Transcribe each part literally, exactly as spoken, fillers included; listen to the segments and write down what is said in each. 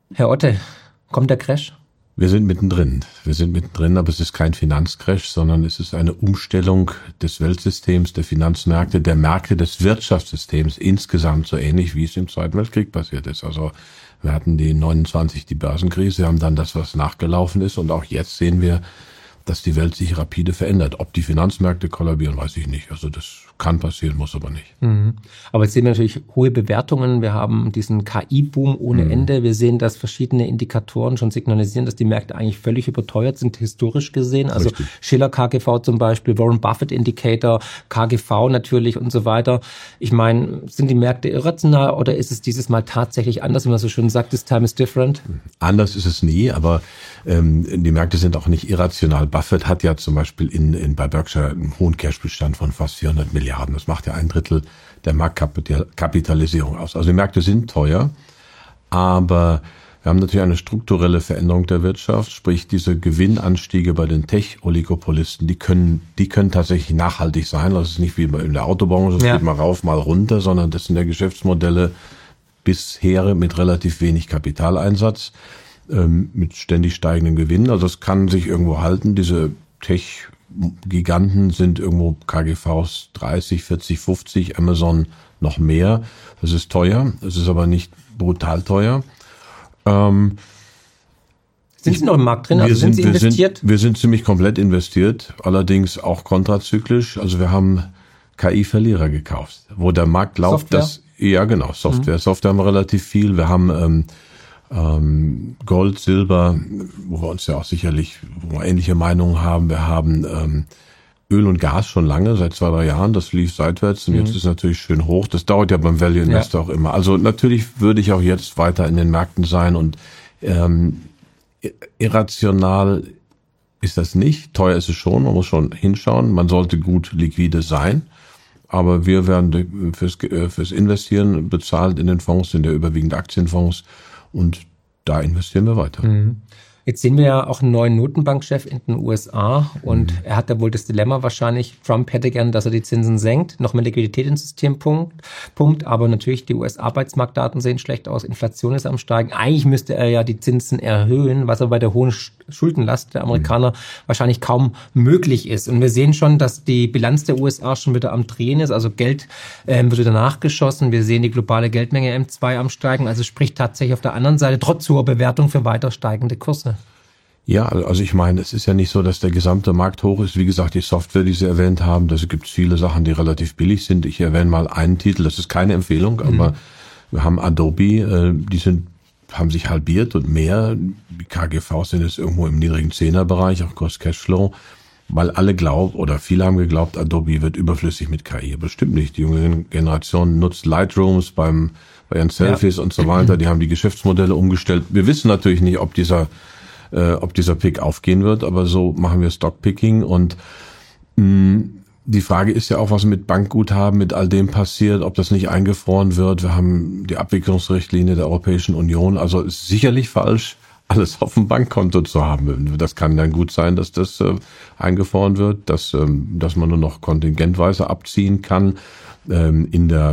Herr Otte, kommt der Crash? Wir sind mittendrin. Wir sind mittendrin, aber es ist kein Finanzcrash, sondern es ist eine Umstellung des Weltsystems, der Finanzmärkte, der Märkte, des Wirtschaftssystems insgesamt, so ähnlich wie es im Zweiten Weltkrieg passiert ist. Also wir hatten die neunundzwanzig die Börsenkrise, wir haben dann das, was nachgelaufen ist, und auch jetzt sehen wir, dass die Welt sich rapide verändert. Ob die Finanzmärkte kollabieren, weiß ich nicht. Also das kann passieren, muss aber nicht. Mhm. Aber jetzt sehen wir natürlich hohe Bewertungen. Wir haben diesen K I-Boom ohne mhm. Ende. Wir sehen, dass verschiedene Indikatoren schon signalisieren, dass die Märkte eigentlich völlig überteuert sind, historisch gesehen. Also Richtig. Schiller K G V zum Beispiel, Warren Buffett Indicator, K G V natürlich und so weiter. Ich meine, sind die Märkte irrational oder ist es dieses Mal tatsächlich anders, wie man so schön sagt, this time is different? Anders ist es nie, aber ähm, die Märkte sind auch nicht irrational. Buffett hat ja zum Beispiel in, in bei Berkshire einen hohen Cashbestand von fast vierhundert Milliarden. Das macht ja ein Drittel der Marktkapitalisierung aus. Also die Märkte sind teuer, aber wir haben natürlich eine strukturelle Veränderung der Wirtschaft, sprich diese Gewinnanstiege bei den Tech-Oligopolisten, die können, die können tatsächlich nachhaltig sein. Das ist nicht wie in der Autobranche, es ja. geht mal rauf, mal runter, sondern das sind ja Geschäftsmodelle bisher mit relativ wenig Kapitaleinsatz, ähm, mit ständig steigenden Gewinnen. Also es kann sich irgendwo halten. Diese Tech Giganten sind irgendwo K G Vs dreißig, vierzig, fünfzig, Amazon noch mehr. Das ist teuer, es ist aber nicht brutal teuer. Ähm, sind Sie noch im Markt drin? Also sind, sind Sie investiert? Wir sind, wir sind ziemlich komplett investiert, allerdings auch kontrazyklisch. Also wir haben K I-Verlierer gekauft, wo der Markt glaubt, Software? dass ja genau Software. Mhm. Software haben wir relativ viel. Wir haben ähm, Ähm, Gold, Silber, wo wir uns ja auch sicherlich wo wir ähnliche Meinungen haben. Wir haben ähm, Öl und Gas schon lange, seit zwei, drei Jahren. Das lief seitwärts und mhm. jetzt ist es natürlich schön hoch. Das dauert ja beim Value Investor ja. auch immer. Also natürlich würde ich auch jetzt weiter in den Märkten sein und ähm, irrational ist das nicht. Teuer ist es schon, man muss schon hinschauen. Man sollte gut liquide sein. Aber wir werden fürs, fürs Investieren bezahlt in den Fonds, sind ja überwiegend Aktienfonds. Und da investieren wir weiter. Mhm. Jetzt sehen wir ja auch einen neuen Notenbankchef in den U S A und mhm. er hat da wohl das Dilemma wahrscheinlich, Trump hätte gern, dass er die Zinsen senkt, noch mehr Liquidität ins System pumpt, pumpt, aber natürlich die U S-Arbeitsmarktdaten sehen schlecht aus, Inflation ist am Steigen. Eigentlich müsste er ja die Zinsen erhöhen, was aber bei der hohen Schuldenlast der Amerikaner mhm. wahrscheinlich kaum möglich ist. Und wir sehen schon, dass die Bilanz der U S A schon wieder am Drehen ist, also Geld ähm, wird wieder nachgeschossen. Wir sehen die globale Geldmenge M zwei am Steigen, also spricht tatsächlich auf der anderen Seite trotz hoher Bewertung für weiter steigende Kurse. Ja, also ich meine, es ist ja nicht so, dass der gesamte Markt hoch ist. Wie gesagt, die Software, die Sie erwähnt haben, da gibt es viele Sachen, die relativ billig sind. Ich erwähne mal einen Titel, das ist keine Empfehlung, aber mhm. wir haben Adobe, die sind, haben sich halbiert und mehr. Die K G Vs sind jetzt irgendwo im niedrigen Zehnerbereich, auch Cost Cashflow, weil alle glauben oder viele haben geglaubt, Adobe wird überflüssig mit K I. Aber stimmt nicht. Die junge Generation nutzt Lightrooms beim, bei ihren Selfies ja. und so weiter. Die haben die Geschäftsmodelle umgestellt. Wir wissen natürlich nicht, ob dieser Äh, ob dieser Pick aufgehen wird, aber so machen wir Stockpicking und mh, die Frage ist ja auch, was mit Bankguthaben, mit all dem passiert, ob das nicht eingefroren wird. Wir haben die Abwicklungsrichtlinie der Europäischen Union, also ist sicherlich falsch, alles auf dem Bankkonto zu haben. Das kann dann gut sein, dass das äh, eingefroren wird, dass, ähm, dass man nur noch kontingentweise abziehen kann. Ähm, in der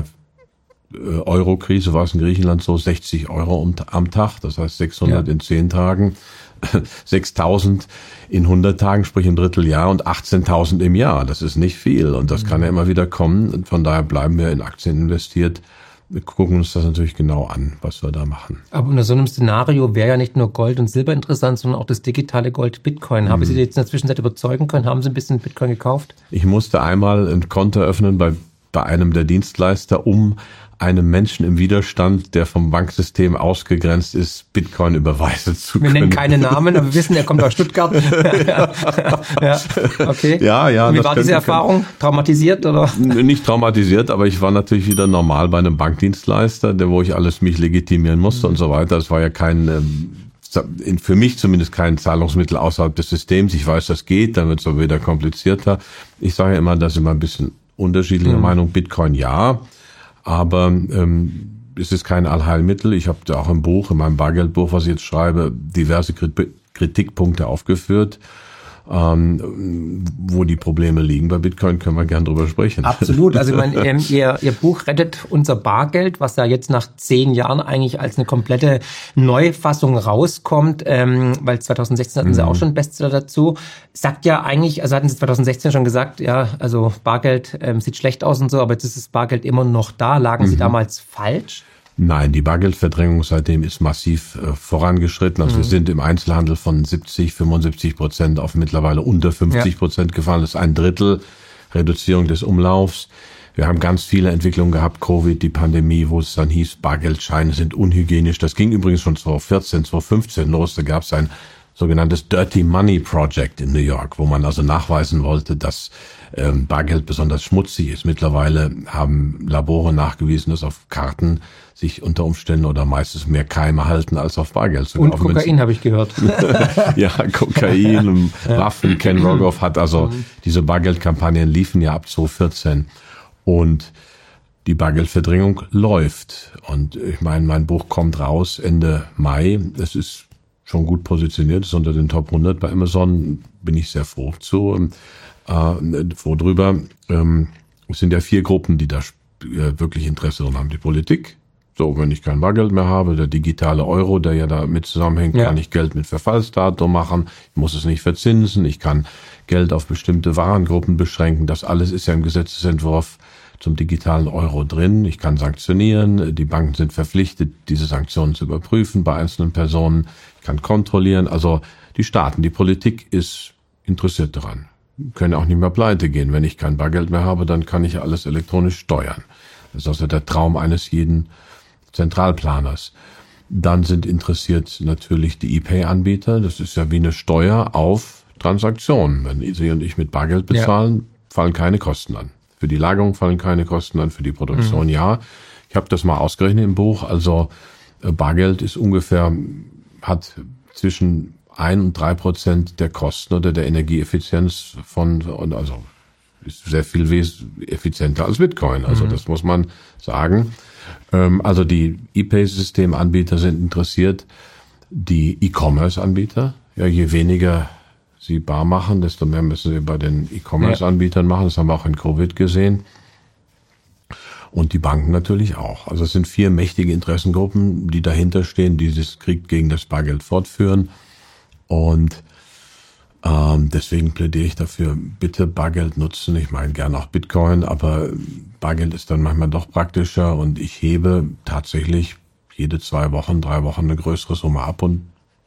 äh, Euro-Krise war es in Griechenland so sechzig Euro um, am Tag, das heißt sechshundert ja. in zehn Tagen. sechstausend in hundert Tagen, sprich im Dritteljahr und achtzehntausend im Jahr. Das ist nicht viel und das mhm. kann ja immer wieder kommen. Und von daher bleiben wir in Aktien investiert. Wir gucken uns das natürlich genau an, was wir da machen. Aber unter so einem Szenario wäre ja nicht nur Gold und Silber interessant, sondern auch das digitale Gold Bitcoin. Mhm. Haben Sie jetzt in der Zwischenzeit überzeugen können? Haben Sie ein bisschen Bitcoin gekauft? Ich musste einmal ein Konto öffnen bei, bei einem der Dienstleister, um einem Menschen im Widerstand, der vom Banksystem ausgegrenzt ist, Bitcoin überweisen zu können. Wir nennen keine Namen, aber wir wissen, er kommt aus Stuttgart. ja, ja, okay. Ja, ja. Und wie war diese Erfahrung? Traumatisiert oder? Nicht traumatisiert, aber ich war natürlich wieder normal bei einem Bankdienstleister, der wo ich alles mich legitimieren musste mhm. und so weiter. Es war ja kein, ähm, für mich zumindest kein Zahlungsmittel außerhalb des Systems. Ich weiß, das geht, dann wird es aber wieder komplizierter. Ich sage ja immer, da sind wir ein bisschen unterschiedlicher mhm. Meinung. Bitcoin ja. Aber ähm, es ist kein Allheilmittel. Ich habe da auch im Buch, in meinem Bargeldbuch, was ich jetzt schreibe, diverse Kritikpunkte aufgeführt. Ähm, wo die Probleme liegen bei Bitcoin, können wir gern drüber sprechen. Absolut. Also ich meine, ähm, ihr, ihr Buch Rettet unser Bargeld, was ja jetzt nach zehn Jahren eigentlich als eine komplette Neufassung rauskommt, ähm, weil zwanzig sechzehn hatten mhm. sie auch schon einen Bestseller dazu, sagt ja eigentlich, also hatten sie zwanzig sechzehn schon gesagt, ja, also Bargeld ähm, sieht schlecht aus und so, aber jetzt ist das Bargeld immer noch da. Lagen mhm. sie damals falsch? Nein, die Bargeldverdrängung seitdem ist massiv äh, vorangeschritten. Also mhm. wir sind im Einzelhandel von siebzig, fünfundsiebzig Prozent auf mittlerweile unter fünfzig Prozent ja. gefallen. Das ist ein Drittel Reduzierung des Umlaufs. Wir haben ganz viele Entwicklungen gehabt, Covid, die Pandemie, wo es dann hieß, Bargeldscheine sind unhygienisch. Das ging übrigens schon zwanzig vierzehn, zwanzig fünfzehn los. Da gab es ein sogenanntes Dirty Money Project in New York, wo man also nachweisen wollte, dass ähm, Bargeld besonders schmutzig ist. Mittlerweile haben Labore nachgewiesen, dass auf Karten sich unter Umständen oder meistens mehr Keime halten als auf Bargeld. Sogar und Kokain habe ich gehört. Ja, Kokain, Waffen. Ken Rogoff hat also, diese Bargeldkampagnen liefen ja ab zwanzig vierzehn und die Bargeldverdrängung läuft. Und ich meine, mein Buch kommt raus Ende Mai. Es ist schon gut positioniert, ist unter den Top hundert bei Amazon. Bin ich sehr froh zu, äh, froh drüber. Ähm, es sind ja vier Gruppen, die da äh, wirklich Interesse daran haben. Die Politik. So, wenn ich kein Bargeld mehr habe, der digitale Euro, der ja damit zusammenhängt, ja. kann ich Geld mit Verfallsdatum machen. Ich muss es nicht verzinsen. Ich kann Geld auf bestimmte Warengruppen beschränken. Das alles ist ja im Gesetzesentwurf zum digitalen Euro drin. Ich kann sanktionieren. Die Banken sind verpflichtet, diese Sanktionen zu überprüfen bei einzelnen Personen. Ich kann kontrollieren. Also die Staaten, die Politik ist interessiert daran. Können auch nicht mehr pleite gehen. Wenn ich kein Bargeld mehr habe, dann kann ich alles elektronisch steuern. Das ist also der Traum eines jeden Zentralplaners. Dann sind interessiert natürlich die E-Pay-Anbieter. Das ist ja wie eine Steuer auf Transaktionen. Wenn Sie und ich mit Bargeld bezahlen, ja. fallen keine Kosten an. Für die Lagerung fallen keine Kosten an, für die Produktion mhm. ja. Ich habe das mal ausgerechnet im Buch. Also Bargeld ist ungefähr, hat zwischen ein und drei Prozent der Kosten oder der Energieeffizienz von, also ist sehr viel effizienter als Bitcoin. Also mhm. das muss man sagen. Also die E-Pay-Systemanbieter sind interessiert, die E-Commerce-Anbieter. Ja, je weniger sie bar machen, desto mehr müssen sie bei den E-Commerce-Anbietern machen. Das haben wir auch in Covid gesehen. Und die Banken natürlich auch. Also es sind vier mächtige Interessengruppen, die dahinter stehen, die dieses Krieg gegen das Bargeld fortführen. Und ähm, deswegen plädiere ich dafür, bitte Bargeld nutzen. Ich meine gern auch Bitcoin, aber Bargeld ist dann manchmal doch praktischer und ich hebe tatsächlich jede zwei Wochen, drei Wochen eine größere Summe ab und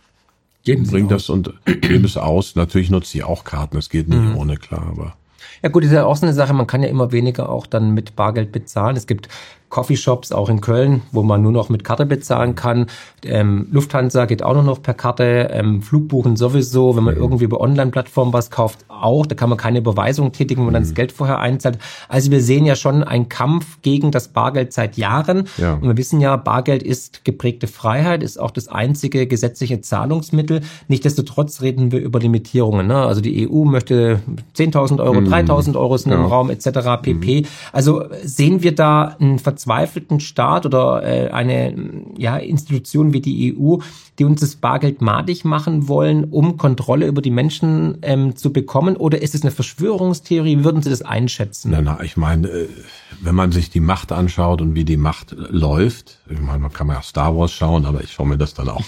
bringe das und gebe es aus. Natürlich nutze ich auch Karten, es geht nicht mhm. ohne, klar, aber... Ja gut, ist ja auch so eine Sache, man kann ja immer weniger auch dann mit Bargeld bezahlen. Es gibt Coffeeshops auch in Köln, wo man nur noch mit Karte bezahlen kann. Ähm, Lufthansa geht auch nur noch per Karte, ähm, Flugbuchen sowieso, wenn man mhm. irgendwie über Online-Plattformen was kauft, auch. Da kann man keine Überweisung tätigen, wenn man mhm. dann das Geld vorher einzahlt. Also wir sehen ja schon einen Kampf gegen das Bargeld seit Jahren. Ja. Und wir wissen ja, Bargeld ist geprägte Freiheit, ist auch das einzige gesetzliche Zahlungsmittel. Nichtsdestotrotz reden wir über Limitierungen. Ne? Also die E U möchte zehntausend Euro, mhm. dreitausend Euro sind ja. im Raum et cetera pp. Mhm. Also sehen wir da einen verzweifelten Staat oder äh, eine ja, Institution wie die E U, die uns das Bargeld madig machen wollen, um Kontrolle über die Menschen ähm, zu bekommen? Oder ist es eine Verschwörungstheorie? Wie würden Sie das einschätzen? Na, na, ich meine, wenn man sich die Macht anschaut und wie die Macht läuft, ich meine, man kann mal Star Wars schauen, aber ich schaue mir das dann auch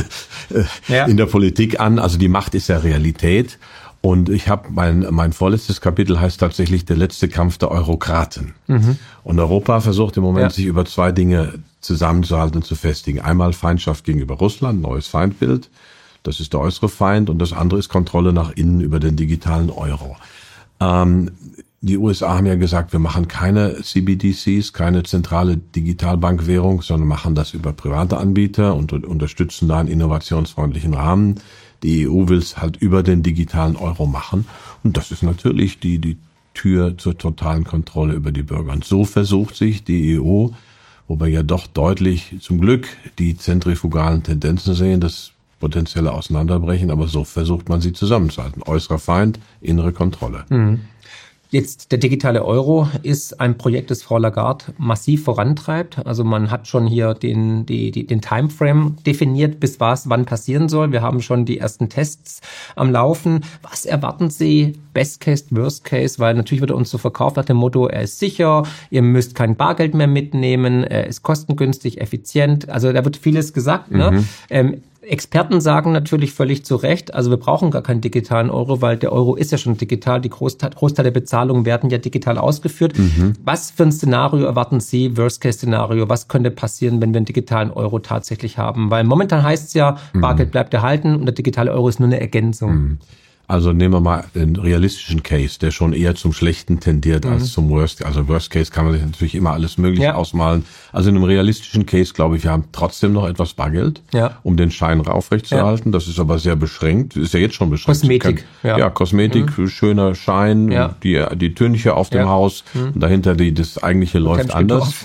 ja. in der Politik an. Also die Macht ist ja Realität. Und ich habe mein mein vorletztes Kapitel heißt tatsächlich der letzte Kampf der Eurokraten. Mhm. Und Europa versucht im Moment ja. sich über zwei Dinge zusammenzuhalten und zu festigen. Einmal Feindschaft gegenüber Russland, neues Feindbild. Das ist der äußere Feind. Und das andere ist Kontrolle nach innen über den digitalen Euro. Ähm, die U S A haben ja gesagt, wir machen keine C B D Cs, keine zentrale Digitalbankwährung, sondern machen das über private Anbieter und unterstützen da einen innovationsfreundlichen Rahmen. Die E U will es halt über den digitalen Euro machen. Und das ist natürlich die, die Tür zur totalen Kontrolle über die Bürger. Und so versucht sich die E U, wo wir ja doch deutlich zum Glück die zentrifugalen Tendenzen sehen, das potenzielle Auseinanderbrechen, aber so versucht man sie zusammenzuhalten. Äußerer Feind, innere Kontrolle. Mhm. Jetzt der digitale Euro ist ein Projekt, das Frau Lagarde massiv vorantreibt. Also man hat schon hier den, die, die, den Timeframe definiert, bis was wann passieren soll. Wir haben schon die ersten Tests am Laufen. Was erwarten Sie? Best Case, Worst Case? Weil natürlich wird er uns so verkauft nach dem Motto, er ist sicher, ihr müsst kein Bargeld mehr mitnehmen, er ist kostengünstig, effizient. Also da wird vieles gesagt. Mhm. Ne? Ähm, Experten sagen natürlich völlig zu Recht, also wir brauchen gar keinen digitalen Euro, weil der Euro ist ja schon digital. Die Großteil, Großteil der Bezahlungen werden ja digital ausgeführt. Mhm. Was für ein Szenario erwarten Sie, Worst-Case-Szenario? Was könnte passieren, wenn wir einen digitalen Euro tatsächlich haben? Weil momentan heißt es ja, Bargeld bleibt erhalten und der digitale Euro ist nur eine Ergänzung. Mhm. Also nehmen wir mal einen realistischen Case, der schon eher zum Schlechten tendiert mhm. als zum Worst. Also Worst Case kann man sich natürlich immer alles Mögliche ja. ausmalen. Also in einem realistischen Case, glaube ich, wir haben trotzdem noch etwas Bargeld, ja. um den Schein aufrechtzuerhalten. Ja. Das ist aber sehr beschränkt. Ist ja jetzt schon beschränkt. Kosmetik. Kann, ja. ja, Kosmetik, mhm. schöner Schein, ja. die die Tünche auf dem ja. Haus. Mhm. Und dahinter die das eigentliche und läuft anders.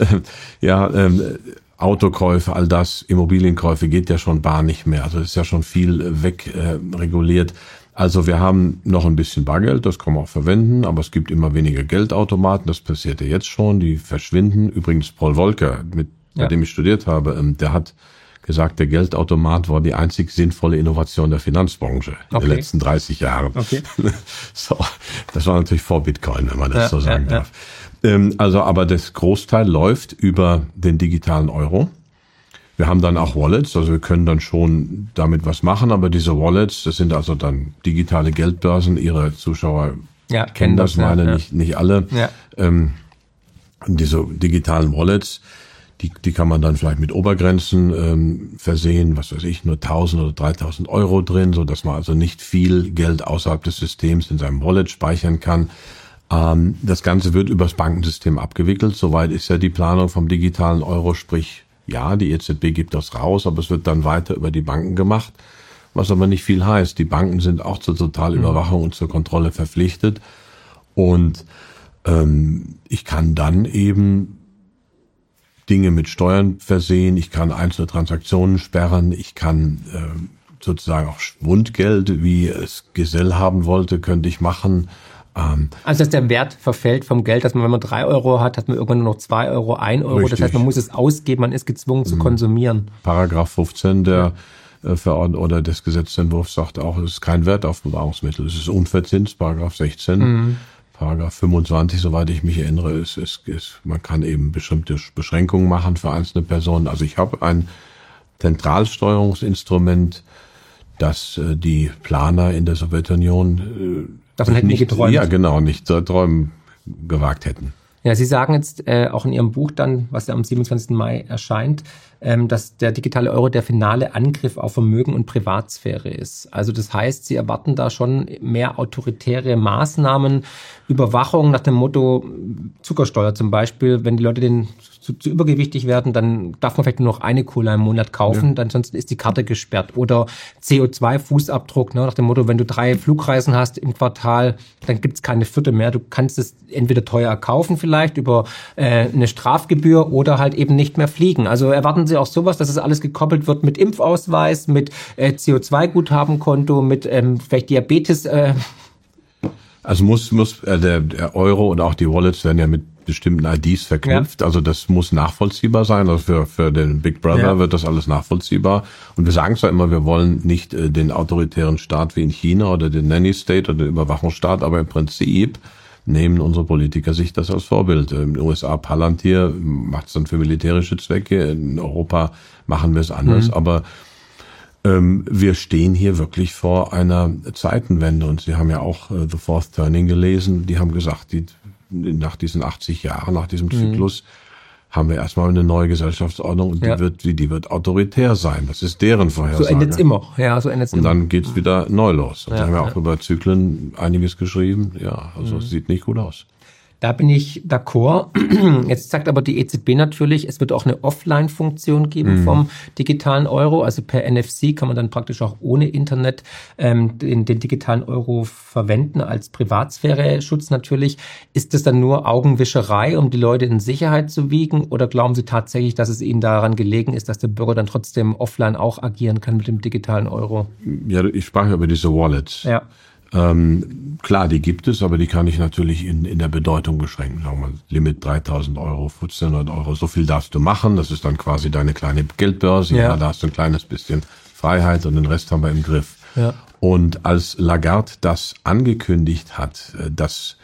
Ja, ja ähm, Autokäufe, all das, Immobilienkäufe geht ja schon bar nicht mehr. Also ist ja schon viel weg äh, reguliert. Also wir haben noch ein bisschen Bargeld, das kann man auch verwenden, aber es gibt immer weniger Geldautomaten, das passiert ja jetzt schon, die verschwinden. Übrigens Paul Volcker, mit ja. bei dem ich studiert habe, der hat gesagt, der Geldautomat war die einzig sinnvolle Innovation der Finanzbranche okay. in den letzten dreißig Jahren. Okay. So, das war natürlich vor Bitcoin, wenn man das ja, so sagen ja, darf. Ja. Also, aber das Großteil läuft über den digitalen Euro. Wir haben dann auch Wallets, also wir können dann schon damit was machen, aber diese Wallets, das sind also dann digitale Geldbörsen. Ihre Zuschauer ja, kennen das, das meine ja, nicht, nicht alle. Ja. Ähm, diese digitalen Wallets, die, die kann man dann vielleicht mit Obergrenzen ähm, versehen, was weiß ich, nur tausend oder dreitausend Euro drin, so dass man also nicht viel Geld außerhalb des Systems in seinem Wallet speichern kann. Ähm, das Ganze wird übers Bankensystem abgewickelt. Soweit ist ja die Planung vom digitalen Euro, sprich ja, die E Z B gibt das raus, aber es wird dann weiter über die Banken gemacht, was aber nicht viel heißt. Die Banken sind auch zur Totalüberwachung und zur Kontrolle verpflichtet. Und ähm, ich kann dann eben Dinge mit Steuern versehen, ich kann einzelne Transaktionen sperren, ich kann äh, sozusagen auch Schwundgeld, wie es Gesell haben wollte, könnte ich machen. Also dass der Wert verfällt vom Geld, dass man, wenn man drei Euro hat, hat man irgendwann nur noch zwei Euro, ein Euro. Richtig. Das heißt, man muss es ausgeben, man ist gezwungen zu konsumieren. Paragraph fünfzehn der ja. Verordnung oder des Gesetzentwurfs sagt auch, es ist kein Wertaufbewahrungsmittel. Es ist unverzinst, Paragraph sechzehn. Mhm. Paragraph fünfundzwanzig, soweit ich mich erinnere, ist, ist, ist, man kann eben bestimmte Beschränkungen machen für einzelne Personen. Also ich habe ein Zentralsteuerungsinstrument, das äh, die Planer in der Sowjetunion äh, davon hätten nicht, die geträumt. Ja, genau, nicht zu träumen gewagt hätten. Ja, Sie sagen jetzt äh, auch in Ihrem Buch dann, was ja am siebenundzwanzigsten Mai erscheint, ähm, dass der digitale Euro der finale Angriff auf Vermögen und Privatsphäre ist. Also das heißt, Sie erwarten da schon mehr autoritäre Maßnahmen, Überwachung nach dem Motto Zuckersteuer zum Beispiel. Wenn die Leute den zu, zu übergewichtig werden, dann darf man vielleicht nur noch eine Cola im Monat kaufen, ja. dann ansonsten ist die Karte gesperrt. Oder C O zwei Fußabdruck, ne, nach dem Motto, wenn du drei Flugreisen hast im Quartal, dann gibt's keine vierte mehr. Du kannst es entweder teuer kaufen vielleicht über äh, eine Strafgebühr oder halt eben nicht mehr fliegen. Also erwarten Sie auch sowas, dass es alles gekoppelt wird mit Impfausweis, mit äh, C O zwei Guthabenkonto, mit ähm, vielleicht Diabetes. Äh. Also muss muss äh, der, der Euro und auch die Wallets werden ja mit bestimmten I Ds verknüpft. Ja. Also das muss nachvollziehbar sein. Also für für den Big Brother ja. wird das alles nachvollziehbar. Und wir sagen zwar immer, wir wollen nicht äh, den autoritären Staat wie in China oder den Nanny State oder den Überwachungsstaat, aber im Prinzip nehmen unsere Politiker sich das als Vorbild. In den U S A Palantir macht es dann für militärische Zwecke. In Europa machen wir es anders. Mhm. Aber ähm, wir stehen hier wirklich vor einer Zeitenwende. Und Sie haben ja auch äh, The Fourth Turning gelesen. Die haben gesagt, die nach diesen achtzig Jahren, nach diesem Zyklus, mhm. haben wir erstmal eine neue Gesellschaftsordnung und ja. die wird, die, die wird autoritär sein. Das ist deren Vorhersage. So endet's immer. Ja, so endet's und immer. Und dann geht's wieder neu los. Und ja, wir haben ja auch über Zyklen einiges geschrieben. Ja, also es mhm. sieht nicht gut aus. Da bin ich d'accord. Jetzt sagt aber die E Z B natürlich, es wird auch eine Offline-Funktion geben mhm. vom digitalen Euro. Also per N F C kann man dann praktisch auch ohne Internet ähm, den, den digitalen Euro verwenden als Privatsphäre-Schutz natürlich. Ist das dann nur Augenwischerei, um die Leute in Sicherheit zu wiegen? Oder glauben Sie tatsächlich, dass es Ihnen daran gelegen ist, dass der Bürger dann trotzdem offline auch agieren kann mit dem digitalen Euro? Ja, ich sprach ja über diese Wallets. Ja. Ähm, klar, die gibt es, aber die kann ich natürlich in, in der Bedeutung beschränken. Sagen wir mal, Limit dreitausend Euro, fünfzehnhundert Euro, so viel darfst du machen. Das ist dann quasi deine kleine Geldbörse. Ja. Ja, da hast du ein kleines bisschen Freiheit und den Rest haben wir im Griff. Ja. Und als Lagarde das angekündigt hat, dass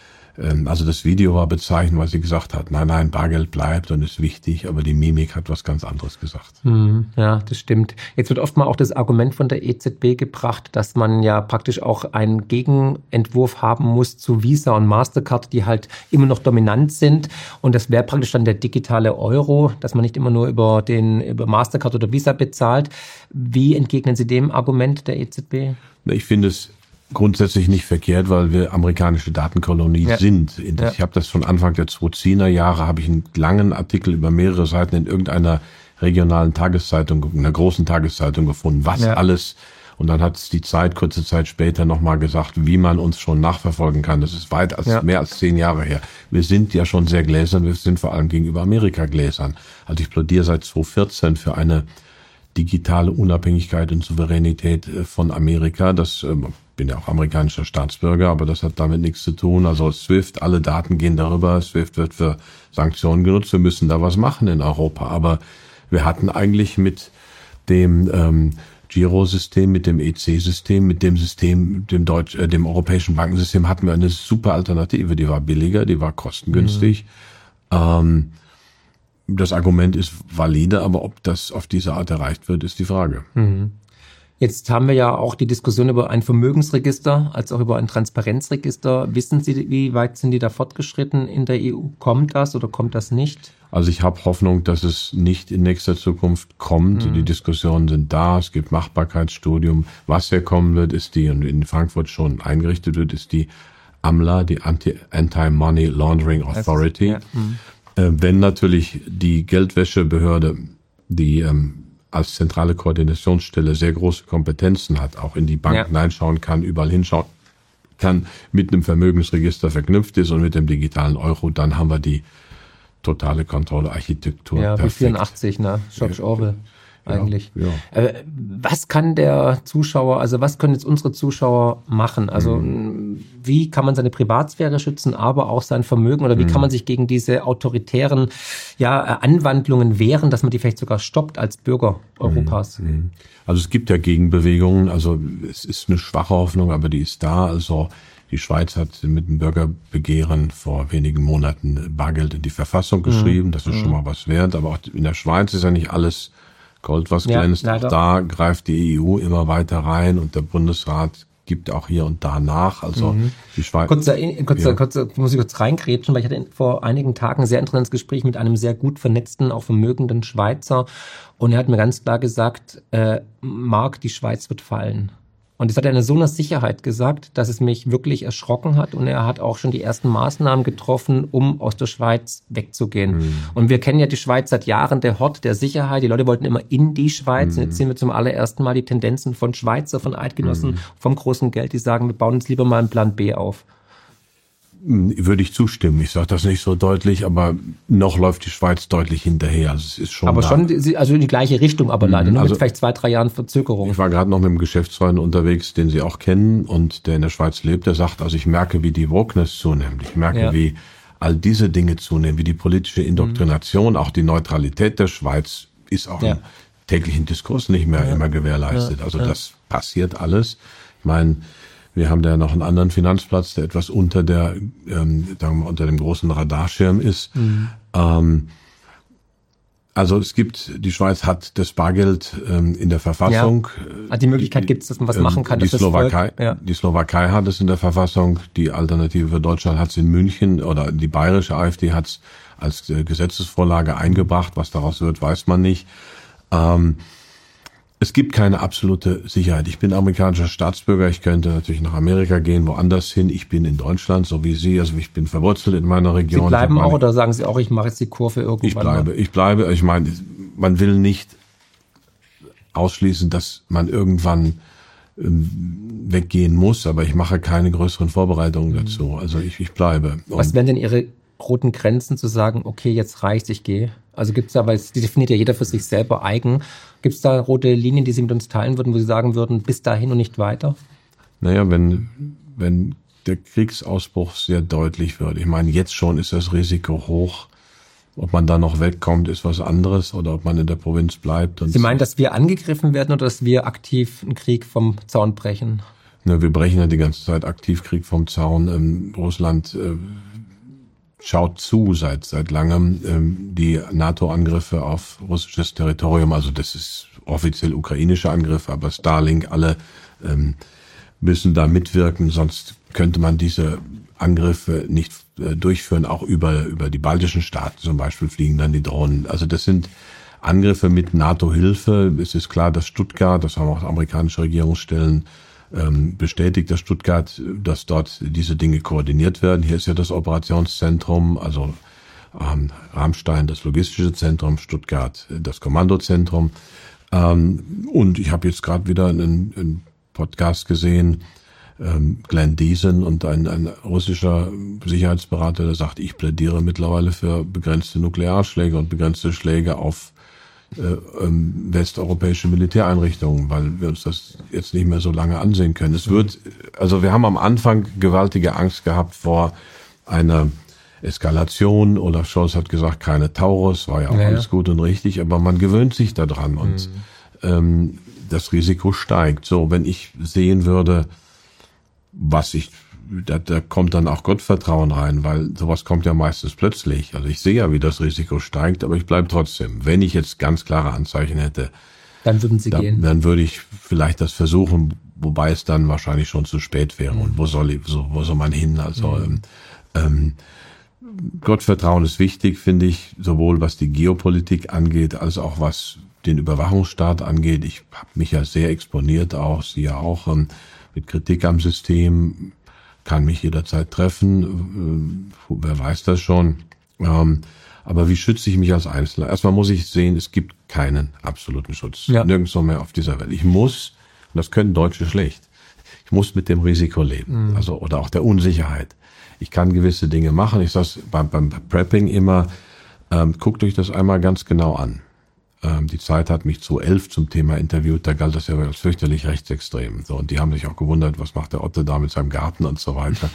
also das Video war bezeichnend, weil sie gesagt hat, nein, nein, Bargeld bleibt und ist wichtig, aber die Mimik hat was ganz anderes gesagt. Hm, ja, das stimmt. Jetzt wird oft mal auch das Argument von der E Z B gebracht, dass man ja praktisch auch einen Gegenentwurf haben muss zu Visa und Mastercard, die halt immer noch dominant sind. Und das wäre praktisch dann der digitale Euro, dass man nicht immer nur über den über Mastercard oder Visa bezahlt. Wie entgegnen Sie dem Argument der E Z B? Ich finde es grundsätzlich nicht verkehrt, weil wir amerikanische Datenkolonie ja. sind. Ich ja. habe das von Anfang der zweitausendzehner Jahre, habe ich einen langen Artikel über mehrere Seiten in irgendeiner regionalen Tageszeitung, einer großen Tageszeitung gefunden, was ja. alles. Und dann hat es die Zeit, kurze Zeit später nochmal gesagt, wie man uns schon nachverfolgen kann. Das ist weit als, ja. mehr als zehn Jahre her. Wir sind ja schon sehr gläsern, wir sind vor allem gegenüber Amerika gläsern. Also ich plädiere seit zweitausendvierzehn für eine digitale Unabhängigkeit und Souveränität von Amerika. Das bin ja auch amerikanischer Staatsbürger, aber das hat damit nichts zu tun. Also SWIFT, alle Daten gehen darüber. SWIFT wird für Sanktionen genutzt. Wir müssen da was machen in Europa. Aber wir hatten eigentlich mit dem ähm, Girosystem, mit dem E C-System, mit dem System, dem Deutsch, äh, dem europäischen Bankensystem hatten wir eine super Alternative. Die war billiger, die war kostengünstig. Mhm. Ähm, das Argument ist valide, aber ob das auf diese Art erreicht wird, ist die Frage. Mhm. Jetzt haben wir ja auch die Diskussion über ein Vermögensregister, als auch über ein Transparenzregister. Wissen Sie, wie weit sind die da fortgeschritten in der E U? Kommt das oder kommt das nicht? Also ich habe Hoffnung, dass es nicht in nächster Zukunft kommt. Mhm. Die Diskussionen sind da, es gibt Machbarkeitsstudium. Was hier kommen wird, ist die, und in Frankfurt schon eingerichtet wird, ist die AMLA, die Anti-Money Laundering Authority. Ja. Mhm. Äh, wenn natürlich die Geldwäschebehörde, die ähm, als zentrale Koordinationsstelle sehr große Kompetenzen hat, auch in die Bank ja. hineinschauen kann, überall hinschauen kann, mit einem Vermögensregister verknüpft ist und mit dem digitalen Euro, dann haben wir die totale Kontrollarchitektur. Ja, wie vierundachtzig, ne? George Orwell. Eigentlich. Ja, ja. Äh, was kann der Zuschauer, also was können jetzt unsere Zuschauer machen? Also mhm. wie kann man seine Privatsphäre schützen, aber auch sein Vermögen, oder wie mhm. kann man sich gegen diese autoritären ja, Anwandlungen wehren, dass man die vielleicht sogar stoppt als Bürger Europas? Mhm. Also es gibt ja Gegenbewegungen, also es ist eine schwache Hoffnung, aber die ist da. Also die Schweiz hat mit dem Bürgerbegehren vor wenigen Monaten Bargeld in die Verfassung geschrieben, mhm. das ist schon mal was wert, aber auch in der Schweiz ist ja nicht alles Gold, was glänzt. Ja, auch da greift die E U immer weiter rein und der Bundesrat gibt auch hier und da nach. Also mhm. die Schweiz. Kurzer, kurzer, ja. kurzer, muss ich kurz reingrätschen, weil ich hatte vor einigen Tagen ein sehr interessantes Gespräch mit einem sehr gut vernetzten, auch vermögenden Schweizer, und er hat mir ganz klar gesagt, äh, Marc, die Schweiz wird fallen. Und das hat er in so einer Sicherheit gesagt, dass es mich wirklich erschrocken hat. Und er hat auch schon die ersten Maßnahmen getroffen, um aus der Schweiz wegzugehen. Mhm. Und wir kennen ja die Schweiz seit Jahren, der Hort der Sicherheit. Die Leute wollten immer in die Schweiz. Mhm. Und jetzt sehen wir zum allerersten Mal die Tendenzen von Schweizer, von Eidgenossen, mhm. vom großen Geld, die sagen, wir bauen uns lieber mal einen Plan B auf. Würde ich zustimmen. Ich sage das nicht so deutlich, aber noch läuft die Schweiz deutlich hinterher. Also es ist schon aber da. schon, also in die gleiche Richtung, aber leider nur also, mit vielleicht zwei, drei Jahren Verzögerung. Ich war gerade noch mit einem Geschäftsfreund unterwegs, den Sie auch kennen und der in der Schweiz lebt. Der sagt, also ich merke, wie die Wokeness zunimmt. Ich merke, ja. wie all diese Dinge zunehmen, wie die politische Indoktrination, mhm. auch die Neutralität der Schweiz ist auch ja. im täglichen Diskurs nicht mehr ja. immer gewährleistet. Ja. Also ja. das passiert alles. Ich meine, wir haben da noch einen anderen Finanzplatz, der etwas unter der, ähm, sagen wir, unter dem großen Radarschirm ist. Mhm. Ähm, also es gibt, die Schweiz hat das Bargeld ähm, in der Verfassung. Ja. Die Möglichkeit gibt es, dass man was machen kann. Die Slowakei, ja. die Slowakei hat es in der Verfassung. Die Alternative für Deutschland hat es in München, oder die bayerische AfD hat es als äh, Gesetzesvorlage eingebracht. Was daraus wird, weiß man nicht. Ähm, Es gibt keine absolute Sicherheit. Ich bin amerikanischer Staatsbürger. Ich könnte natürlich nach Amerika gehen, woanders hin. Ich bin in Deutschland, so wie Sie. Also ich bin verwurzelt in meiner Region. Sie bleiben auch, oder sagen Sie auch, ich mache jetzt die Kurve irgendwann? Ich bleibe, ich bleibe. Ich meine, man will nicht ausschließen, dass man irgendwann weggehen muss, aber ich mache keine größeren Vorbereitungen dazu. Also ich, ich bleibe. Was wären denn Ihre roten Grenzen, zu sagen, okay, jetzt reicht's, ich gehe? Also gibt's da, weil die definiert ja jeder für sich selber eigen, gibt's da rote Linien, die Sie mit uns teilen würden, wo Sie sagen würden, bis dahin und nicht weiter? Naja, wenn, wenn der Kriegsausbruch sehr deutlich wird. Ich meine, jetzt schon ist das Risiko hoch. Ob man da noch wegkommt, ist was anderes, oder ob man in der Provinz bleibt. Und Sie meinen, dass wir angegriffen werden oder dass wir aktiv einen Krieg vom Zaun brechen? Na, wir brechen ja die ganze Zeit aktiv Krieg vom Zaun. Ähm, Russland äh, schaut zu seit seit langem ähm, die NATO-Angriffe auf russisches Territorium. Also das ist offiziell ukrainische Angriffe, aber Starlink, alle ähm, müssen da mitwirken, sonst könnte man diese Angriffe nicht äh, durchführen. Auch über über die baltischen Staaten zum Beispiel fliegen dann die Drohnen. Also das sind Angriffe mit NATO-Hilfe. Es ist klar, dass Stuttgart, das haben auch amerikanische Regierungsstellen ähm, bestätigt, dass Stuttgart, dass dort diese Dinge koordiniert werden. Hier ist ja das Operationszentrum, also ähm, Ramstein das logistische Zentrum, Stuttgart das Kommandozentrum. Ähm, und ich habe jetzt gerade wieder einen, einen Podcast gesehen, ähm, Glenn Deason, und ein, ein russischer Sicherheitsberater, der sagt, ich plädiere mittlerweile für begrenzte Nuklearschläge und begrenzte Schläge auf äh, ähm, westeuropäische Militäreinrichtungen, weil wir uns das jetzt nicht mehr so lange ansehen können. Es wird, also wir haben am Anfang gewaltige Angst gehabt vor einer Eskalation. Olaf Scholz hat gesagt, keine Taurus, war ja auch ja, alles gut und richtig, aber man gewöhnt sich daran und mhm. ähm, das Risiko steigt. So, wenn ich sehen würde, was ich, da, da kommt dann auch Gottvertrauen rein, weil sowas kommt ja meistens plötzlich. Also ich sehe ja, wie das Risiko steigt, aber ich bleibe trotzdem. Wenn ich jetzt ganz klare Anzeichen hätte, dann würden Sie da, gehen. Dann würde ich vielleicht das versuchen, wobei es dann wahrscheinlich schon zu spät wäre. Mhm. Und wo soll ich, so, wo soll man hin? Also mhm. ähm, Gottvertrauen ist wichtig, finde ich, sowohl was die Geopolitik angeht, als auch was den Überwachungsstaat angeht. Ich habe mich ja sehr exponiert, auch Sie ja auch, ähm, mit Kritik am System, kann mich jederzeit treffen, äh, wer weiß das schon. Ähm, aber wie schütze ich mich als Einzelner? Erstmal muss ich sehen, es gibt keinen absoluten Schutz. Ja. Nirgendwo mehr auf dieser Welt. Ich muss, und das können Deutsche schlecht, ich muss mit dem Risiko leben, mhm. also oder auch der Unsicherheit. Ich kann gewisse Dinge machen. Ich sage beim, beim Prepping immer, ähm, guckt euch das einmal ganz genau an. Ähm, die Zeit hat mich zu elf zum Thema interviewt, da galt das ja als fürchterlich rechtsextrem. So, und die haben sich auch gewundert, was macht der Otto da mit seinem Garten und so weiter.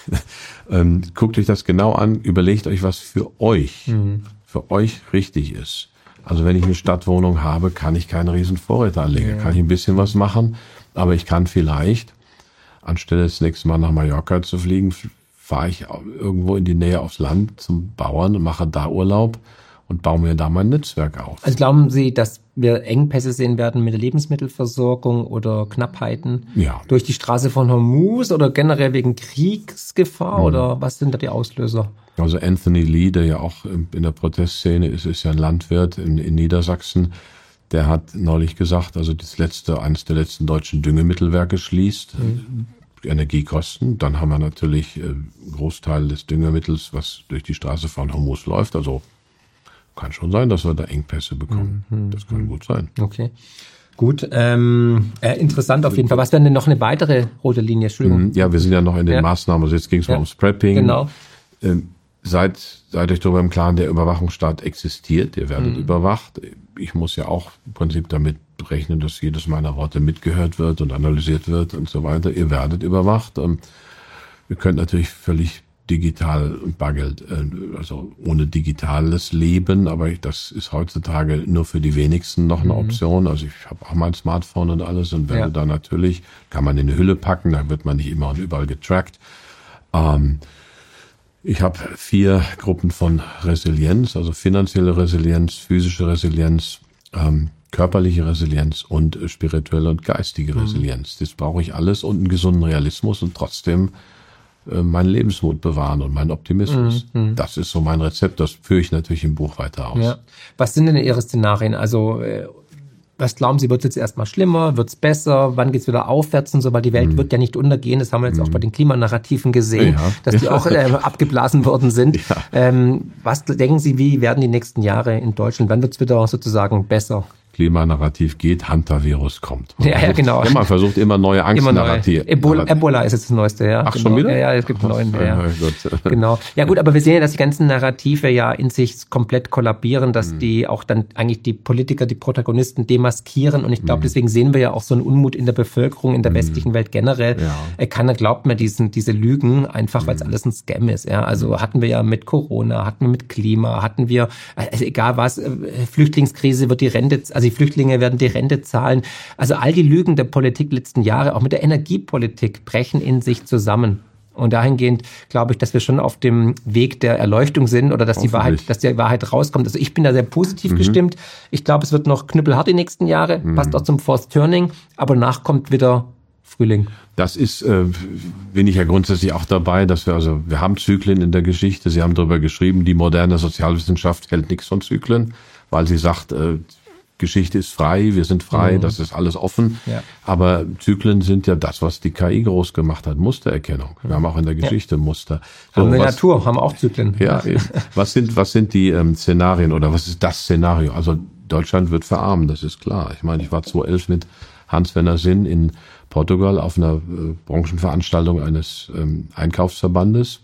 ähm, guckt euch das genau an, überlegt euch, was für euch, mhm. für euch richtig ist. Also wenn ich eine Stadtwohnung habe, kann ich keine riesen Vorräte anlegen. Ja. Kann ich ein bisschen was machen, aber ich kann vielleicht, anstelle das nächste Mal nach Mallorca zu fliegen, fahre ich irgendwo in die Nähe aufs Land zum Bauern und mache da Urlaub und baue mir da mein Netzwerk auf. Also glauben Sie, dass wir Engpässe sehen werden mit der Lebensmittelversorgung oder Knappheiten ja. durch die Straße von Hormuz oder generell wegen Kriegsgefahr mhm. oder was sind da die Auslöser? Also Anthony Lee, der ja auch in der Protestszene ist, ist ja ein Landwirt in, in Niedersachsen. Der hat neulich gesagt, also das letzte, eines der letzten deutschen Düngemittelwerke schließt. Mhm. Energiekosten, dann haben wir natürlich einen Großteil des Düngemittels, was durch die Straße von Hormuz läuft. Also kann schon sein, dass wir da Engpässe bekommen. Mhm. Das kann gut sein. Okay, gut. Ähm, äh, interessant auf jeden Fall. Was wäre denn noch eine weitere rote Linie? Entschuldigung. Ja, wir sind ja noch in den ja. Maßnahmen. Also jetzt ging es ja. mal ums Prepping. Genau. Ähm, seid, seid euch darüber im Klaren, der Überwachungsstaat existiert. Ihr werdet mhm. überwacht. Ich muss ja auch im Prinzip damit rechnen, dass jedes meiner Worte mitgehört wird und analysiert wird und so weiter. Ihr werdet überwacht. Ihr könnt natürlich völlig digital und Bargeld, also ohne digitales Leben, aber das ist heutzutage nur für die wenigsten noch eine mhm. Option. Also ich habe auch mein Smartphone und alles und werde ja. da natürlich, kann man in eine Hülle packen, da wird man nicht immer und überall getrackt. Ähm, Ich habe vier Gruppen von Resilienz, also finanzielle Resilienz, physische Resilienz, ähm, körperliche Resilienz und äh, spirituelle und geistige Resilienz. Das brauche ich alles und einen gesunden Realismus und trotzdem äh, meinen Lebensmut bewahren und meinen Optimismus. Mhm. Das ist so mein Rezept, das führe ich natürlich im Buch weiter aus. Ja. Was sind denn Ihre Szenarien? Also äh Was glauben Sie, wird es jetzt erstmal schlimmer? Wird es besser? Wann geht es wieder aufwärts und so? Weil die Welt mm. wird ja nicht untergehen. Das haben wir jetzt mm. auch bei den Klimanarrativen gesehen, ja. dass die ja. auch äh, abgeblasen worden sind. Ja. Ähm, was denken Sie, wie werden die nächsten Jahre in Deutschland? Wann wird es wieder sozusagen besser? Klimanarrativ geht, Hantavirus kommt. Man ja, ja, genau. Ja, man versucht immer neue Angstnarrative. Ebola, Ebola ist jetzt das Neueste, ja. Ach, genau. schon wieder? Ja, ja, es gibt einen neuen. Ja, ja. Gott. Genau. Ja gut, aber wir sehen ja, dass die ganzen Narrative ja in sich komplett kollabieren, dass mhm. die auch dann eigentlich die Politiker, die Protagonisten demaskieren. Und ich glaube, mhm. deswegen sehen wir ja auch so einen Unmut in der Bevölkerung, in der mhm. westlichen Welt generell. Ja. Keiner glaubt mehr diesen, diese Lügen, einfach mhm. weil es alles ein Scam ist. Ja, also hatten wir ja mit Corona, hatten wir mit Klima, hatten wir, also egal was, Flüchtlingskrise wird die Rente, also die Flüchtlinge werden die Rente zahlen. Also all die Lügen der Politik letzten Jahre, auch mit der Energiepolitik, brechen in sich zusammen. Und dahingehend glaube ich, dass wir schon auf dem Weg der Erleuchtung sind oder dass die Wahrheit, dass die Wahrheit rauskommt. Also ich bin da sehr positiv mhm. gestimmt. Ich glaube, es wird noch knüppelhart die nächsten Jahre, mhm. passt auch zum Forced Turning, aber danach kommt wieder Frühling. Das ist, äh, bin ich ja grundsätzlich auch dabei, dass wir, also wir haben Zyklen in der Geschichte. Sie haben darüber geschrieben, die moderne Sozialwissenschaft hält nichts von Zyklen, weil sie sagt, äh, Geschichte ist frei, wir sind frei, mhm. das ist alles offen. Ja. Aber Zyklen sind ja das, was die K I groß gemacht hat, Mustererkennung. Wir haben auch in der Geschichte ja. Muster. So, haben wir was, Natur, haben auch Zyklen. Ja, eben. Was sind, was sind die ähm, Szenarien oder was ist das Szenario? Also Deutschland wird verarmen, das ist klar. Ich meine, ich war zweitausendelf mit Hans-Werner Sinn in Portugal auf einer äh, Branchenveranstaltung eines ähm, Einkaufsverbandes,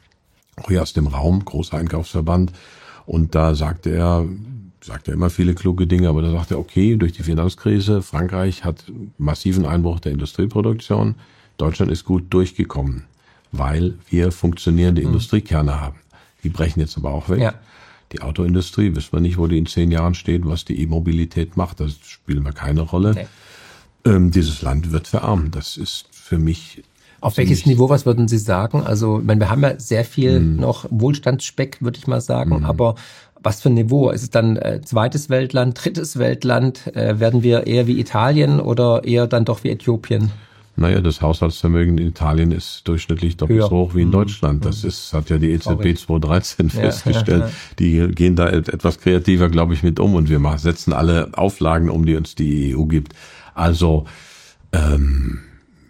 hier aus dem Raum, großer Einkaufsverband. Und da sagte er, sagt er immer viele kluge Dinge, aber da sagt er, okay, durch die Finanzkrise, Frankreich hat massiven Einbruch der Industrieproduktion, Deutschland ist gut durchgekommen, weil wir funktionierende mhm. Industriekerne haben. Die brechen jetzt aber auch weg. Ja. Die Autoindustrie, wissen wir nicht, wo die in zehn Jahren steht, was die E-Mobilität macht, das spielt mir keine Rolle. Nee. Ähm, dieses Land wird verarmen, das ist für mich... Auf welches Niveau, was würden Sie sagen? Also, ich meine, wir haben ja sehr viel mhm. noch Wohlstandsspeck, würde ich mal sagen, mhm. aber was für ein Niveau? Ist es dann äh, zweites Weltland, drittes Weltland? Äh, werden wir eher wie Italien oder eher dann doch wie Äthiopien? Naja, das Haushaltsvermögen in Italien ist durchschnittlich doppelt so hoch wie in Deutschland. Das ist, hat ja die E Z B zweitausenddreizehn ja, festgestellt. Ja, ja. Die gehen da etwas kreativer, glaube ich, mit um und wir machen, setzen alle Auflagen um, die uns die E U gibt. Also, ähm,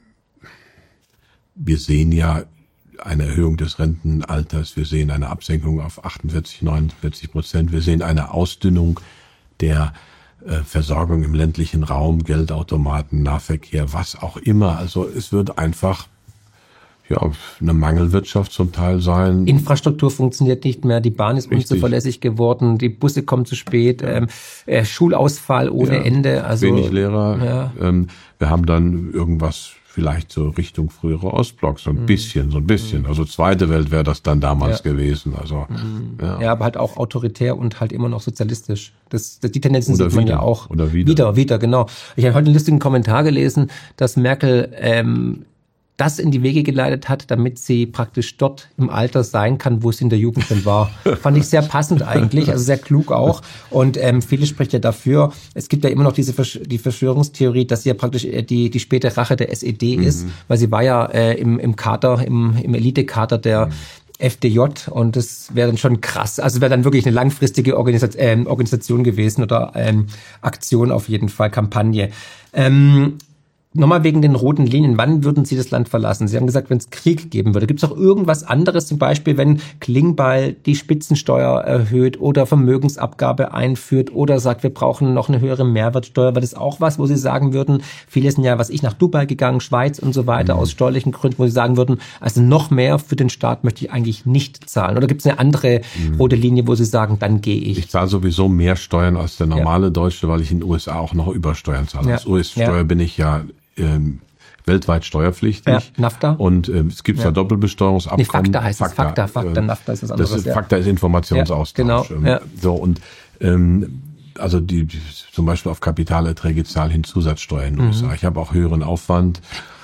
wir sehen ja eine Erhöhung des Rentenalters, wir sehen eine Absenkung auf achtundvierzig, neunundvierzig Prozent, wir sehen eine Ausdünnung der äh, Versorgung im ländlichen Raum, Geldautomaten, Nahverkehr, was auch immer. Also es wird einfach ja eine Mangelwirtschaft zum Teil sein. Infrastruktur funktioniert nicht mehr, die Bahn ist Richtig. unzuverlässig geworden, die Busse kommen zu spät, ähm, äh, Schulausfall ohne ja, Ende. Also wenig Lehrer. Ja. Ähm, wir haben dann irgendwas vielleicht so Richtung frühere Ostblock, so ein mhm. bisschen, so ein bisschen. Also Zweite Welt wäre das dann damals ja. gewesen. Also mhm. ja. ja, aber halt auch autoritär und halt immer noch sozialistisch. Das, das die Tendenzen Oder sieht man wieder. ja auch. Oder wieder. Wieder, wieder, genau. Ich habe heute einen lustigen Kommentar gelesen, dass Merkel ähm, das in die Wege geleitet hat, damit sie praktisch dort im Alter sein kann, wo sie in der Jugend schon war. Fand ich sehr passend eigentlich, also sehr klug auch. Und ähm, vieles spricht ja dafür. Es gibt ja immer noch diese Versch- die Verschwörungstheorie, dass sie ja praktisch die die späte Rache der S E D mhm. ist, weil sie war ja äh, im im Kader, im im Elite-Kader der mhm. F D J und das wäre dann schon krass. Also wäre dann wirklich eine langfristige Organisation, äh, Organisation gewesen oder ähm, Aktion auf jeden Fall, Kampagne. Ähm, Nochmal wegen den roten Linien. Wann würden Sie das Land verlassen? Sie haben gesagt, wenn es Krieg geben würde. Gibt es auch irgendwas anderes, zum Beispiel, wenn Klingbeil die Spitzensteuer erhöht oder Vermögensabgabe einführt oder sagt, wir brauchen noch eine höhere Mehrwertsteuer? War das auch was, wo Sie sagen würden, viele sind ja, was ich, nach Dubai gegangen, Schweiz und so weiter, mhm. aus steuerlichen Gründen, wo Sie sagen würden, also noch mehr für den Staat möchte ich eigentlich nicht zahlen? Oder gibt es eine andere mhm. rote Linie, wo Sie sagen, dann gehe ich? Ich zahle sowieso mehr Steuern als der normale ja. Deutsche, weil ich in den U S A auch noch Übersteuern zahle. Ja. Als U S-Steuer ja. bin ich ja Ähm, weltweit steuerpflichtig. Ja, NAFTA. Und äh, es gibt ja. zwar Doppelbesteuerungsabkommen. Nee, FACTA heißt FACTA, es. FACTA, FACTA, äh, NAFTA ist das andere. Das ist, ja. FACTA ist Informationsaustausch. Ja, genau. Ja. So, und ähm, also die, die zum Beispiel auf Kapitalerträge zahlen hin Zusatzsteuern in den mhm. U S A. Ich habe auch höheren Aufwand.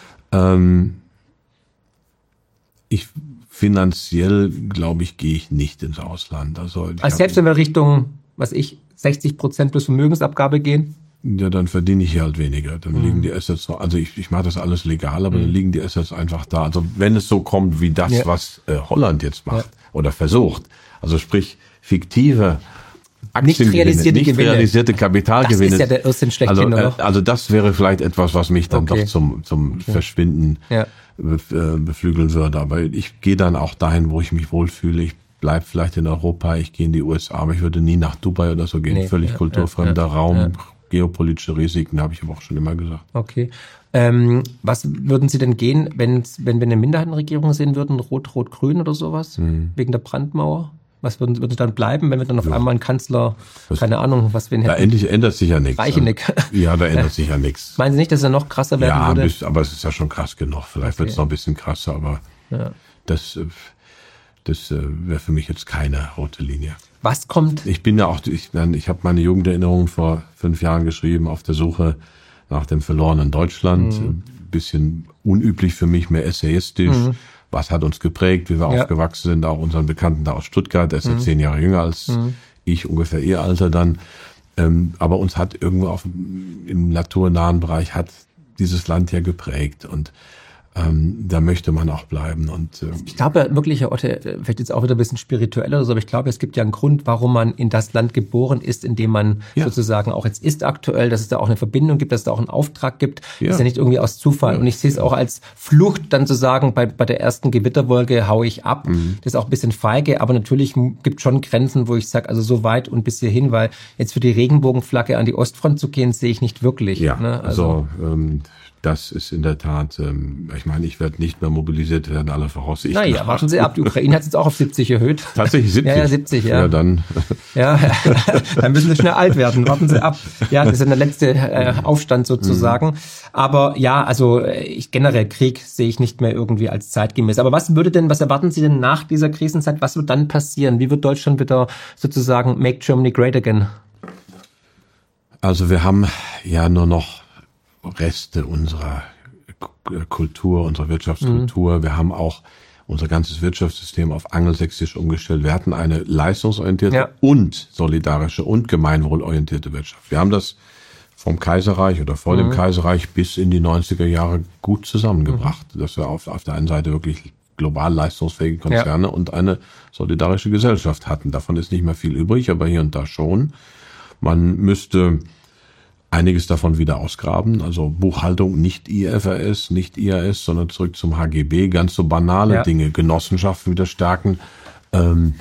Ähm, ich finanziell, glaube ich, gehe ich nicht ins Ausland. Also, also selbst wenn wir Richtung, was ich, sechzig Prozent plus Vermögensabgabe gehen? Ja, dann verdiene ich hier halt weniger. Dann mhm. liegen die Assets, also ich, ich mache das alles legal, aber mhm. dann liegen die Assets einfach da. Also wenn es so kommt wie das, ja. was äh, Holland jetzt macht ja. oder versucht, also sprich fiktive Aktien, nicht realisierte nicht Gewinne. realisierte Kapitalgewinne. Das ist ja der Irrsinn schlechthin, also, äh, also das wäre vielleicht etwas, was mich dann okay. doch zum zum okay. Verschwinden ja. beflügeln würde. Aber ich gehe dann auch dahin, wo ich mich wohlfühle. Ich bleib vielleicht in Europa, ich gehe in die U S A, aber ich würde nie nach Dubai oder so gehen. Nee, Völlig ja, kulturfremder ja, Raum. Ja. geopolitische Risiken, habe ich aber auch schon immer gesagt. Okay. Ähm, was würden Sie denn gehen, wenn, wenn wir eine Minderheitenregierung sehen würden, Rot-Rot-Grün oder sowas, hm. wegen der Brandmauer? Was würden, würden Sie dann bleiben, wenn wir dann auf ja. einmal einen Kanzler, das, keine Ahnung, was wir hätten? Da endlich ändert sich ja nichts. Reichenick. Ja, da ändert sich ja nichts. Meinen Sie nicht, dass er noch krasser werden ja, würde? Ja, aber es ist ja schon krass genug. Vielleicht okay. wird es noch ein bisschen krasser, aber ja. das, das wäre für mich jetzt keine rote Linie. Was kommt? Ich bin ja auch, ich, ich habe meine Jugenderinnerungen vor fünf Jahren geschrieben, auf der Suche nach dem verlorenen Deutschland. Mhm. Ein bisschen unüblich für mich, mehr essayistisch. Mhm. Was hat uns geprägt, wie wir ja. aufgewachsen sind, auch unseren Bekannten da aus Stuttgart, er ist mhm. ja zehn Jahre jünger als mhm. ich, ungefähr ihr Alter dann. Ähm, aber uns hat irgendwo auf, im naturnahen Bereich hat dieses Land ja geprägt und ähm, da möchte man auch bleiben. Und ähm, ich glaube ja wirklich, Herr Otte, vielleicht jetzt auch wieder ein bisschen spiritueller oder so, aber ich glaube, es gibt ja einen Grund, warum man in das Land geboren ist, in dem man ja. sozusagen auch jetzt ist aktuell, dass es da auch eine Verbindung gibt, dass es da auch einen Auftrag gibt. Ja. Das ist ja nicht irgendwie aus Zufall. Ja. Und ich sehe es auch als Flucht, dann zu sagen, bei, bei der ersten Gewitterwolke haue ich ab. Mhm. Das ist auch ein bisschen feige, aber natürlich gibt schon Grenzen, wo ich sage, also so weit und bis hierhin, weil jetzt für die Regenbogenflagge an die Ostfront zu gehen, sehe ich nicht wirklich. Ja, ne? also, also ähm, das ist in der Tat, ähm, ich meine, ich werde nicht mehr mobilisiert werden, aller Voraussicht. Naja, warten Sie ab, die Ukraine hat es jetzt auch auf siebzig erhöht. Tatsächlich siebzig? Ja, ja, siebzig, ja. Ja, dann. Ja, dann müssen Sie schnell alt werden, warten Sie ab. Ja, das ist der letzte äh, Aufstand sozusagen. Mhm. Aber ja, also ich, generell Krieg sehe ich nicht mehr irgendwie als zeitgemäß. Aber was würde denn, was erwarten Sie denn nach dieser Krisenzeit? Was wird dann passieren? Wie wird Deutschland wieder sozusagen make Germany great again? Also wir haben ja nur noch Reste unserer Kultur, unserer Wirtschaftskultur. Mhm. Wir haben auch unser ganzes Wirtschaftssystem auf Angelsächsisch umgestellt. Wir hatten eine leistungsorientierte ja. und solidarische und gemeinwohlorientierte Wirtschaft. Wir haben das vom Kaiserreich oder vor mhm. dem Kaiserreich bis in die neunziger Jahre gut zusammengebracht, mhm. dass wir auf, auf der einen Seite wirklich global leistungsfähige Konzerne ja. und eine solidarische Gesellschaft hatten. Davon ist nicht mehr viel übrig, aber hier und da schon. Man müsste einiges davon wieder ausgraben, also Buchhaltung, nicht I F R S, nicht I A S, sondern zurück zum H G B, ganz so banale ja. Dinge, Genossenschaften wieder stärken. Ähm,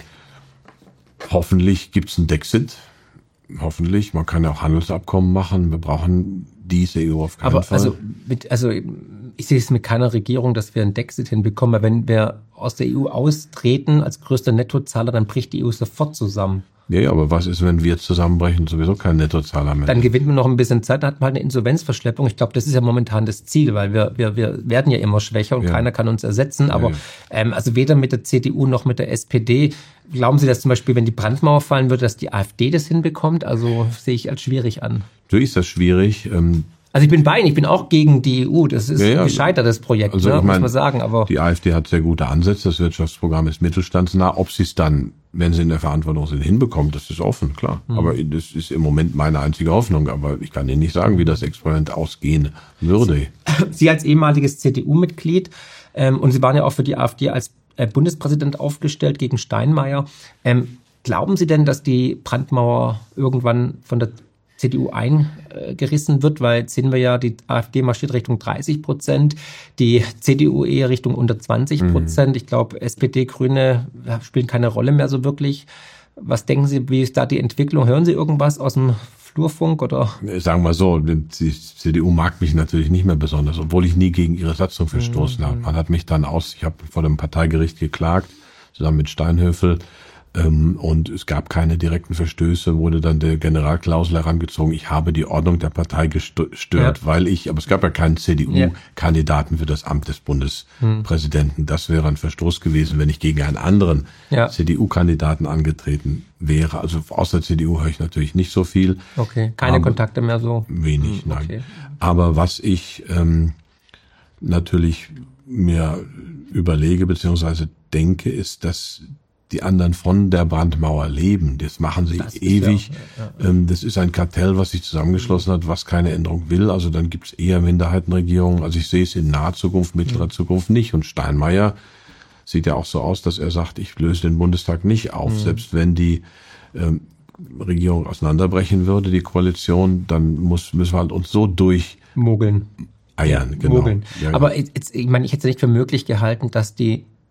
hoffentlich gibt's ein Dexit, hoffentlich, man kann ja auch Handelsabkommen machen, wir brauchen diese E U auf keinen Aber Fall. Also, mit, also ich sehe es mit keiner Regierung, dass wir ein Dexit hinbekommen, weil wenn wir aus der E U austreten als größter Nettozahler, dann bricht die E U sofort zusammen. Ja, ja, aber was ist, wenn wir zusammenbrechen, sowieso kein Nettozahler mehr? Dann gewinnt man noch ein bisschen Zeit, dann hat man halt eine Insolvenzverschleppung. Ich glaube, das ist ja momentan das Ziel, weil wir wir wir werden ja immer schwächer und ja. keiner kann uns ersetzen. Aber ja, ja. Ähm, also weder mit der C D U noch mit der S P D. Glauben Sie, dass zum Beispiel, wenn die Brandmauer fallen würde, dass die AfD das hinbekommt? Also sehe ich als schwierig an. Natürlich ist das schwierig. Ähm Also ich bin bei Ihnen, ich bin auch gegen die E U. Das ist ja, ja. ein gescheitertes Projekt, also ne, ich mein, muss man sagen. Aber die AfD hat sehr gute Ansätze, das Wirtschaftsprogramm ist mittelstandsnah. Ob sie es dann, wenn sie in der Verantwortung sind, hinbekommt, das ist offen, klar. Mhm. Aber das ist im Moment meine einzige Hoffnung. Aber ich kann Ihnen nicht sagen, wie das Experiment ausgehen würde. Sie als ehemaliges C D U-Mitglied ähm, und Sie waren ja auch für die AfD als äh, Bundespräsident aufgestellt gegen Steinmeier. Ähm, glauben Sie denn, dass die Brandmauer irgendwann von der C D U eingerissen wird, weil jetzt sehen wir ja, die AfD marschiert Richtung dreißig Prozent, die C D U eher Richtung unter zwanzig Prozent. Mhm. Ich glaube, S P D, Grüne spielen keine Rolle mehr so wirklich. Was denken Sie, wie ist da die Entwicklung? Hören Sie irgendwas aus dem Flurfunk oder? Sagen wir so, die C D U mag mich natürlich nicht mehr besonders, obwohl ich nie gegen ihre Satzung verstoßen mhm. habe. Man hat mich dann aus, ich habe vor dem Parteigericht geklagt, zusammen mit Steinhöfel. Und es gab keine direkten Verstöße, wurde dann der Generalklausel herangezogen, ich habe die Ordnung der Partei gestört, ja. weil ich, aber es gab ja keinen C D U-Kandidaten für das Amt des Bundespräsidenten. Das wäre ein Verstoß gewesen, wenn ich gegen einen anderen ja. C D U-Kandidaten angetreten wäre. Also aus der C D U höre ich natürlich nicht so viel. Okay, keine aber Kontakte mehr so? Wenig, nein. Okay. Aber was ich ähm, natürlich mir überlege bzw. denke, ist, dass die anderen von der Brandmauer leben. Das machen sie das ewig. Ja, ja, ja. Das ist ein Kartell, was sich zusammengeschlossen hat, was keine Änderung will. Also dann gibt es eher Minderheitenregierungen. Also ich sehe es in naher Zukunft, mittlerer Zukunft nicht. Und Steinmeier sieht ja auch so aus, dass er sagt, ich löse den Bundestag nicht auf. Mhm. Selbst wenn die ähm, Regierung auseinanderbrechen würde, die Koalition, dann muss, müssen wir halt uns so durchmogeln. Eiern, ja, genau. Mogeln. Ja, aber jetzt, ich meine, ich hätte es nicht für möglich gehalten, dass die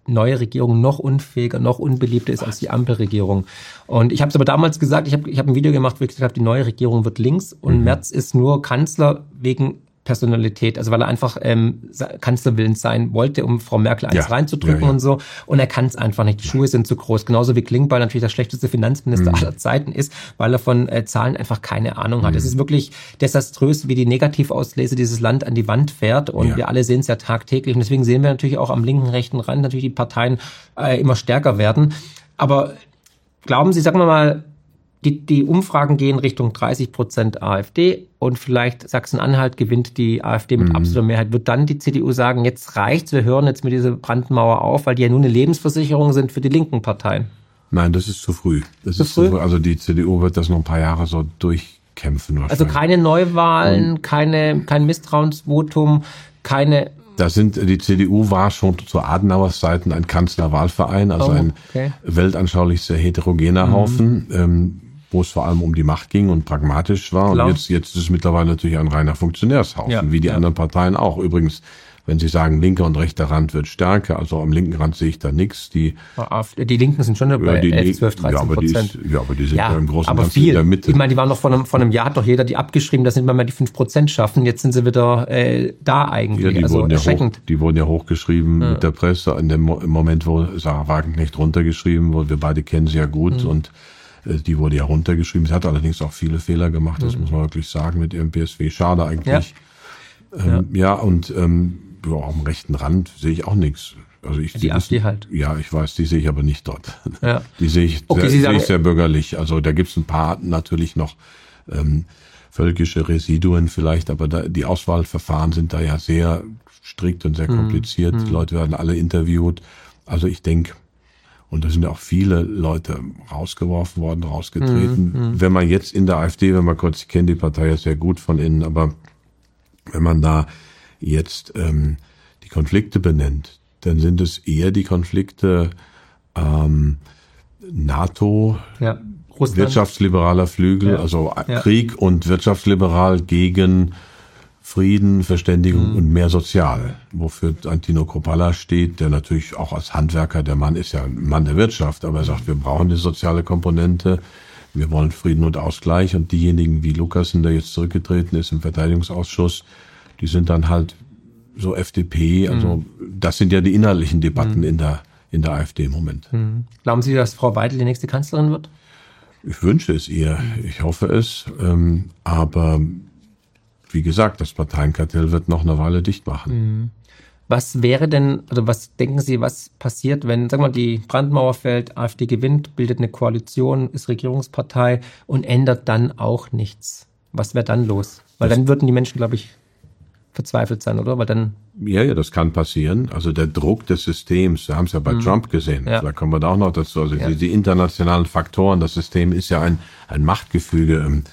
neue Regierung noch unfähiger, noch unbeliebter ist als die Ampelregierung. Und ich habe es aber damals gesagt, ich habe ich hab ein Video gemacht, wo ich gesagt habe, die neue Regierung wird links und mhm. Merz ist nur Kanzler wegen Personalität, also weil er einfach ähm, Kanzlerwillens sein wollte, um Frau Merkel eins ja. reinzudrücken ja, ja. und so. Und er kann es einfach nicht. Die Schuhe sind zu groß. Genauso wie Klingbeil natürlich der schlechteste Finanzminister mhm. aller Zeiten ist, weil er von äh, Zahlen einfach keine Ahnung hat. Mhm. Es ist wirklich desaströs, wie die Negativauslese dieses Land an die Wand fährt. Und ja. wir alle sehen es ja tagtäglich. Und deswegen sehen wir natürlich auch am linken, rechten Rand natürlich die Parteien äh, immer stärker werden. Aber glauben Sie, sagen wir mal, Die, die Umfragen gehen Richtung dreißig Prozent AfD und vielleicht Sachsen-Anhalt gewinnt die AfD mit mhm. absoluter Mehrheit. Wird dann die C D U sagen, jetzt reicht's, wir hören jetzt mit dieser Brandmauer auf, weil die ja nur eine Lebensversicherung sind für die linken Parteien? Nein, das ist zu früh. Das zu ist früh? zu früh. Also die C D U wird das noch ein paar Jahre so durchkämpfen. Also keine Neuwahlen, und keine, kein Misstrauensvotum, keine... Da sind, die C D U war schon zu Adenauers Zeiten ein Kanzlerwahlverein, also oh, ein okay. weltanschaulich sehr heterogener mhm. Haufen, ähm, wo es vor allem um die Macht ging und pragmatisch war. Klar. Und jetzt, jetzt ist es mittlerweile natürlich ein reiner Funktionärshaufen, ja, wie die ja. anderen Parteien auch. Übrigens, wenn Sie sagen, linker und rechter Rand wird stärker, also am linken Rand sehe ich da nichts. Die, die Linken sind schon bei ja, elf, zwölf, dreizehn Prozent. Ja, aber die sind ja, ja im Großen und Ganzen in der Mitte. Ich meine, die waren noch vor einem, vor einem Jahr, hat doch jeder die abgeschrieben, dass sie mal die fünf Prozent schaffen. Jetzt sind sie wieder äh, da eigentlich. Ja, die, also wurden erschreckend. Ja hoch, die wurden ja hochgeschrieben ja. mit der Presse. In dem im Moment, wo Sarah Wagenknecht runtergeschrieben wurde, wir beide kennen sie ja gut mhm. und die wurde ja runtergeschrieben. Sie hat allerdings auch viele Fehler gemacht, das mhm. muss man wirklich sagen, mit ihrem P S W. Schade eigentlich. Ja, ähm, ja. ja und ähm, ja, am rechten Rand sehe ich auch nichts. Also ich die AfD halt. Ja, ich weiß, die sehe ich aber nicht dort. Ja. Die sehe ich, okay, sehr, sehe ich sehr bürgerlich. Also da gibt es ein paar natürlich noch ähm, völkische Residuen vielleicht, aber da, die Auswahlverfahren sind da ja sehr strikt und sehr kompliziert. Mhm. Die Leute werden alle interviewt. Also ich denke, und da sind ja auch viele Leute rausgeworfen worden, rausgetreten. Mhm. Wenn man jetzt in der AfD, wenn man kurz, ich kenne die Partei ja sehr gut von innen, aber wenn man da jetzt ähm, die Konflikte benennt, dann sind es eher die Konflikte ähm, NATO, ja, wirtschaftsliberaler Flügel, ja, also ja. Krieg und wirtschaftsliberal gegen Frieden, Verständigung mhm. und mehr sozial, wofür Antino Kropalla steht, der natürlich auch als Handwerker, der Mann ist ja ein Mann der Wirtschaft, aber er sagt, wir brauchen die soziale Komponente, wir wollen Frieden und Ausgleich und diejenigen wie Lukassen, der jetzt zurückgetreten ist im Verteidigungsausschuss, die sind dann halt so F D P, also mhm. das sind ja die inhaltlichen Debatten mhm. in der in der AfD im Moment. Mhm. Glauben Sie, dass Frau Weidel die nächste Kanzlerin wird? Ich wünsche es ihr, ich hoffe es, ähm, aber wie gesagt, das Parteienkartell wird noch eine Weile dicht machen. Was wäre denn, also was denken Sie, was passiert, wenn, sagen wir mal, die Brandmauer fällt, AfD gewinnt, bildet eine Koalition, ist Regierungspartei und ändert dann auch nichts? Was wäre dann los? Weil das dann würden die Menschen, glaube ich, verzweifelt sein, oder? Weil dann ja, ja, das kann passieren. Also der Druck des Systems, wir haben es ja bei mhm. Trump gesehen, ja. da kommen wir da auch noch dazu. Also ja. die, die internationalen Faktoren, das System ist ja ein, ein Machtgefüge. Ähm,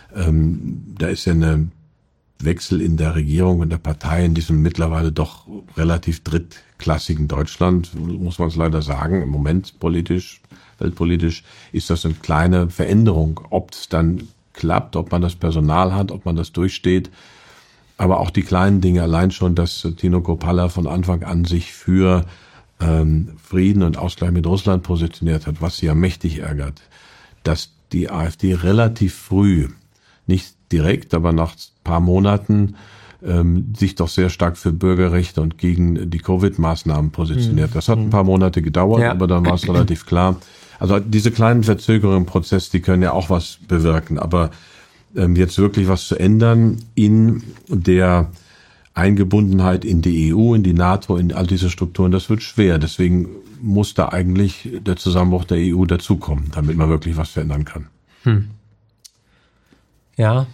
ähm, da ist ja eine Wechsel in der Regierung und der Partei in diesem mittlerweile doch relativ drittklassigen Deutschland, muss man es leider sagen. Im Moment politisch, weltpolitisch ist das eine kleine Veränderung. Ob es dann klappt, ob man das Personal hat, ob man das durchsteht. Aber auch die kleinen Dinge, allein schon, dass Tino Kropalla von Anfang an sich für ähm, Frieden und Ausgleich mit Russland positioniert hat, was sie ja mächtig ärgert, dass die AfD relativ früh, nicht direkt, aber nach ein paar Monaten ähm, sich doch sehr stark für Bürgerrechte und gegen die Covid-Maßnahmen positioniert. Das hat ein paar Monate gedauert, ja. aber dann war es relativ klar. Also diese kleinen Verzögerungen im Prozess, die können ja auch was bewirken, aber ähm, jetzt wirklich was zu ändern in der Eingebundenheit in die E U, in die NATO, in all diese Strukturen, das wird schwer. Deswegen muss da eigentlich der Zusammenbruch der E U dazukommen, damit man wirklich was verändern kann. Hm. Ja.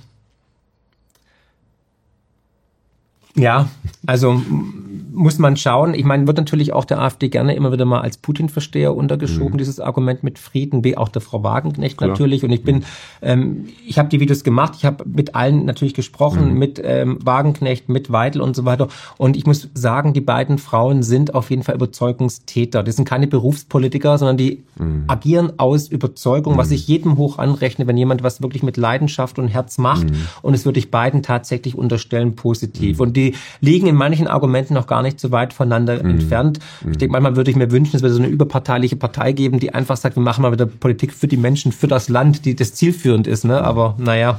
Ja, also muss man schauen. Ich meine, wird natürlich auch der AfD gerne immer wieder mal als Putin-Versteher untergeschoben, mhm. dieses Argument mit Frieden, wie auch der Frau Wagenknecht Klar. natürlich. Und ich bin, ähm, ich habe die Videos gemacht, ich habe mit allen natürlich gesprochen, mhm. mit ähm, Wagenknecht, mit Weidel und so weiter. Und ich muss sagen, die beiden Frauen sind auf jeden Fall Überzeugungstäter. Das sind keine Berufspolitiker, sondern die mhm. agieren aus Überzeugung, mhm. was ich jedem hoch anrechne, wenn jemand was wirklich mit Leidenschaft und Herz macht. Mhm. Und es würde ich beiden tatsächlich unterstellen, positiv. Mhm. Und die liegen in manchen Argumenten noch gar gar nicht so weit voneinander mhm. entfernt. Ich denke, manchmal würde ich mir wünschen, es würde so eine überparteiliche Partei geben, die einfach sagt, wir machen mal wieder Politik für die Menschen, für das Land, die das zielführend ist. Ne? Aber naja.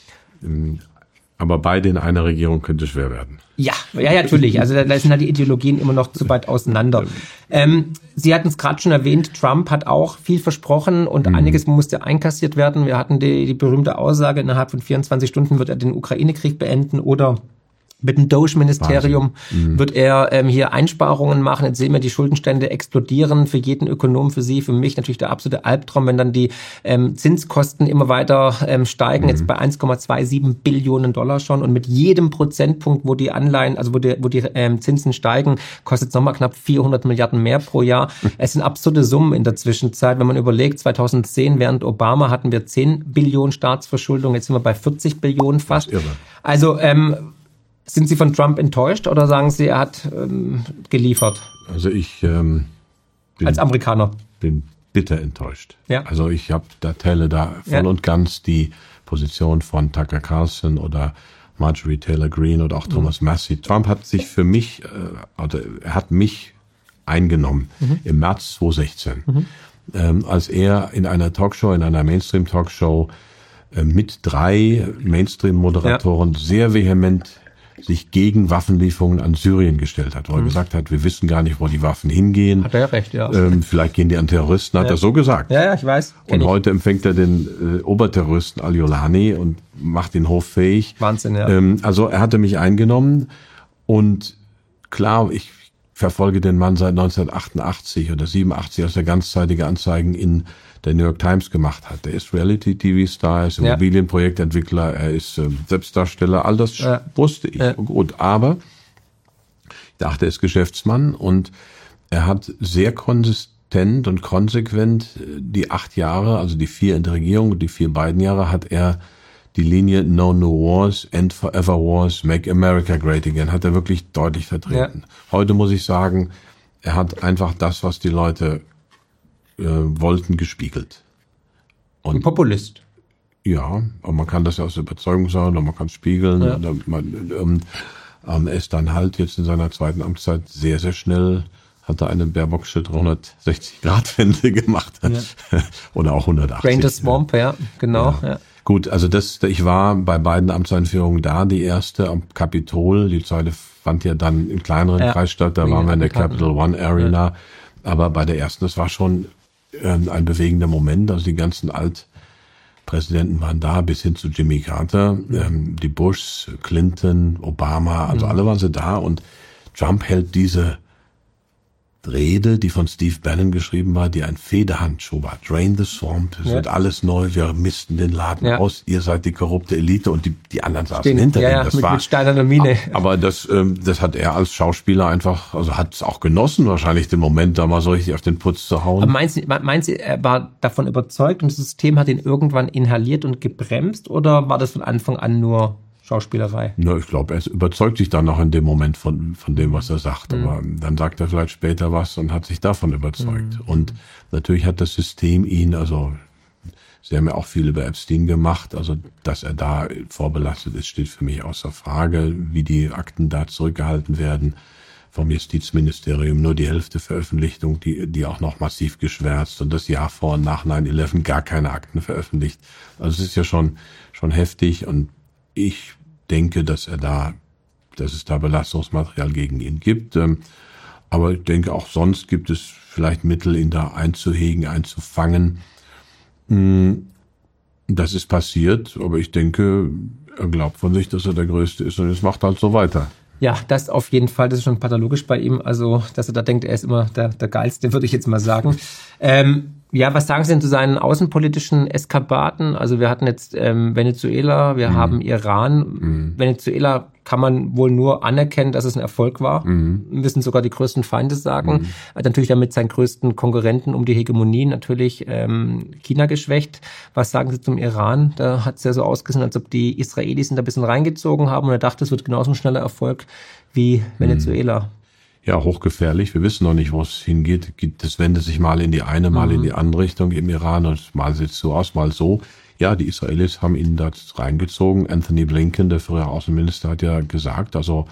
Aber beide in einer Regierung könnte schwer werden. Ja, ja, natürlich. Also da sind halt die Ideologien immer noch zu weit auseinander. Ähm, Sie hatten es gerade schon erwähnt, Trump hat auch viel versprochen und mhm. einiges musste einkassiert werden. Wir hatten die, die berühmte Aussage, innerhalb von vierundzwanzig Stunden wird er den Ukraine-Krieg beenden oder mit dem Doge-Ministerium mhm. wird er ähm, hier Einsparungen machen. Jetzt sehen wir, die Schuldenstände explodieren. Für jeden Ökonom, für Sie, für mich natürlich der absolute Albtraum, wenn dann die ähm, Zinskosten immer weiter ähm, steigen. Mhm. Jetzt bei eins Komma siebenundzwanzig Billionen Dollar schon. Und mit jedem Prozentpunkt, wo die Anleihen, also wo die, wo die ähm, Zinsen steigen, kostet es nochmal knapp vierhundert Milliarden mehr pro Jahr. Mhm. Es sind absurde Summen in der Zwischenzeit. Wenn man überlegt, zweitausendzehn während Obama hatten wir zehn Billionen Staatsverschuldung. Jetzt sind wir bei vierzig Billionen fast. Also, ähm, sind Sie von Trump enttäuscht oder sagen Sie, er hat ähm, geliefert? Also ich ähm, bin, als Amerikaner bin bitter enttäuscht. Ja. Also ich habe da teile da voll ja. und ganz die Position von Tucker Carlson oder Marjorie Taylor Greene oder auch Thomas mhm. Massie. Trump hat sich für mich, äh, oder er hat mich eingenommen mhm. im März zweitausendsechzehn, mhm. ähm, als er in einer Talkshow, in einer Mainstream-Talkshow äh, mit drei Mainstream-Moderatoren ja. sehr vehement sich gegen Waffenlieferungen an Syrien gestellt hat, wo er mhm. gesagt hat, wir wissen gar nicht, wo die Waffen hingehen. Hat er ja recht, ja. Ähm, vielleicht gehen die an Terroristen, hat ja. er so gesagt. Ja, ja, ich weiß. Und ich. heute empfängt er den äh, Oberterroristen Al-Jolani und macht ihn hoffähig. Wahnsinn, ja. Ähm, also er hatte mich eingenommen und klar, ich verfolge den Mann seit neunzehnhundertachtundachtzig oder siebenundachtzig, als er ganzzeitige Anzeigen in der New York Times gemacht hat. Er ist Reality-T V-Star, er ist Immobilienprojektentwickler, er ist äh, Selbstdarsteller, all das ja. wusste ich. Ja. Gut, aber ich dachte, er ist Geschäftsmann und er hat sehr konsistent und konsequent die acht Jahre, also die vier in der Regierung und die vier beiden Jahre, hat er die Linie No New Wars, End Forever Wars, Make America Great Again, hat er wirklich deutlich vertreten. Ja. Heute muss ich sagen, er hat einfach das, was die Leute wollten, gespiegelt. Und ein Populist. Ja, aber man kann das ja aus Überzeugung sagen, oder man kann es spiegeln. Ja. Oder man, ähm, ähm, er ist dann halt jetzt in seiner zweiten Amtszeit sehr, sehr schnell, hat er eine Baerbocksche dreihundertsechzig Grad Wende gemacht. Ja. Oder auch hundertachtzig. Drain the Swamp, ja, genau. Ja. Ja. Gut, also das, ich war bei beiden Amtseinführungen da, die erste am Kapitol, die zweite fand ja dann im kleineren ja. Kreis statt, da Wie waren wir in der Capital One Arena. Ja. Aber bei der ersten, das war schon ein bewegender Moment, also die ganzen Altpräsidenten waren da, bis hin zu Jimmy Carter, ähm, die Bushs, Clinton, Obama, also mhm. alle waren sie da und Trump hält diese Rede, die von Steve Bannon geschrieben war, die ein Federhandschuh war. Drain the Swamp, es ja. wird alles neu, wir misten den Laden ja. aus, ihr seid die korrupte Elite und die, die anderen saßen Stehen, hinter ja, ihm. Ja, das mit, war, mit steinerner Miene. Aber das, ähm, das hat er als Schauspieler einfach, also hat es auch genossen, wahrscheinlich den Moment, da mal so richtig auf den Putz zu hauen. Aber meinst du, meinst du, er war davon überzeugt und das System hat ihn irgendwann inhaliert und gebremst oder war das von Anfang an nur Schauspielerei? Na, ich glaube, er überzeugt sich dann noch in dem Moment von von dem, was er sagt. Mhm. Aber dann sagt er vielleicht später was und hat sich davon überzeugt. Mhm. Und natürlich hat das System ihn, also Sie haben ja auch viel über Epstein gemacht, also dass er da vorbelastet ist, steht für mich außer Frage, wie die Akten da zurückgehalten werden vom Justizministerium, nur die Hälfte Veröffentlichung, die die auch noch massiv geschwärzt und das Jahr vor und nach neun elf gar keine Akten veröffentlicht. Also es ist ja schon schon heftig und ich denke, dass er da, dass es da Belastungsmaterial gegen ihn gibt. Aber ich denke, auch sonst gibt es vielleicht Mittel, ihn da einzuhegen, einzufangen. Das ist passiert, aber ich denke, er glaubt von sich, dass er der Größte ist und es macht halt so weiter. Ja, das auf jeden Fall, das ist schon pathologisch bei ihm, also dass er da denkt, er ist immer der, der Geilste, würde ich jetzt mal sagen. Ähm, ja, was sagen Sie denn zu seinen außenpolitischen Eskapaden? Also wir hatten jetzt ähm, Venezuela, wir mhm. haben Iran. Mhm. Venezuela kann man wohl nur anerkennen, dass es ein Erfolg war. Mhm. Müssen sogar die größten Feinde sagen. Mhm. Hat natürlich damit seinen größten Konkurrenten um die Hegemonie natürlich ähm, China geschwächt. Was sagen Sie zum Iran? Da hat es ja so ausgesehen, als ob die Israelis ihn da ein bisschen reingezogen haben und er dachte, es wird genauso ein schneller Erfolg wie Venezuela. Mhm. Ja, hochgefährlich. Wir wissen noch nicht, wo es hingeht. Das wendet sich mal in die eine, mal mhm. in die andere Richtung im Iran und mal sieht es so aus, mal so. Ja, die Israelis haben ihn da reingezogen. Anthony Blinken, der frühere Außenminister, hat ja gesagt, also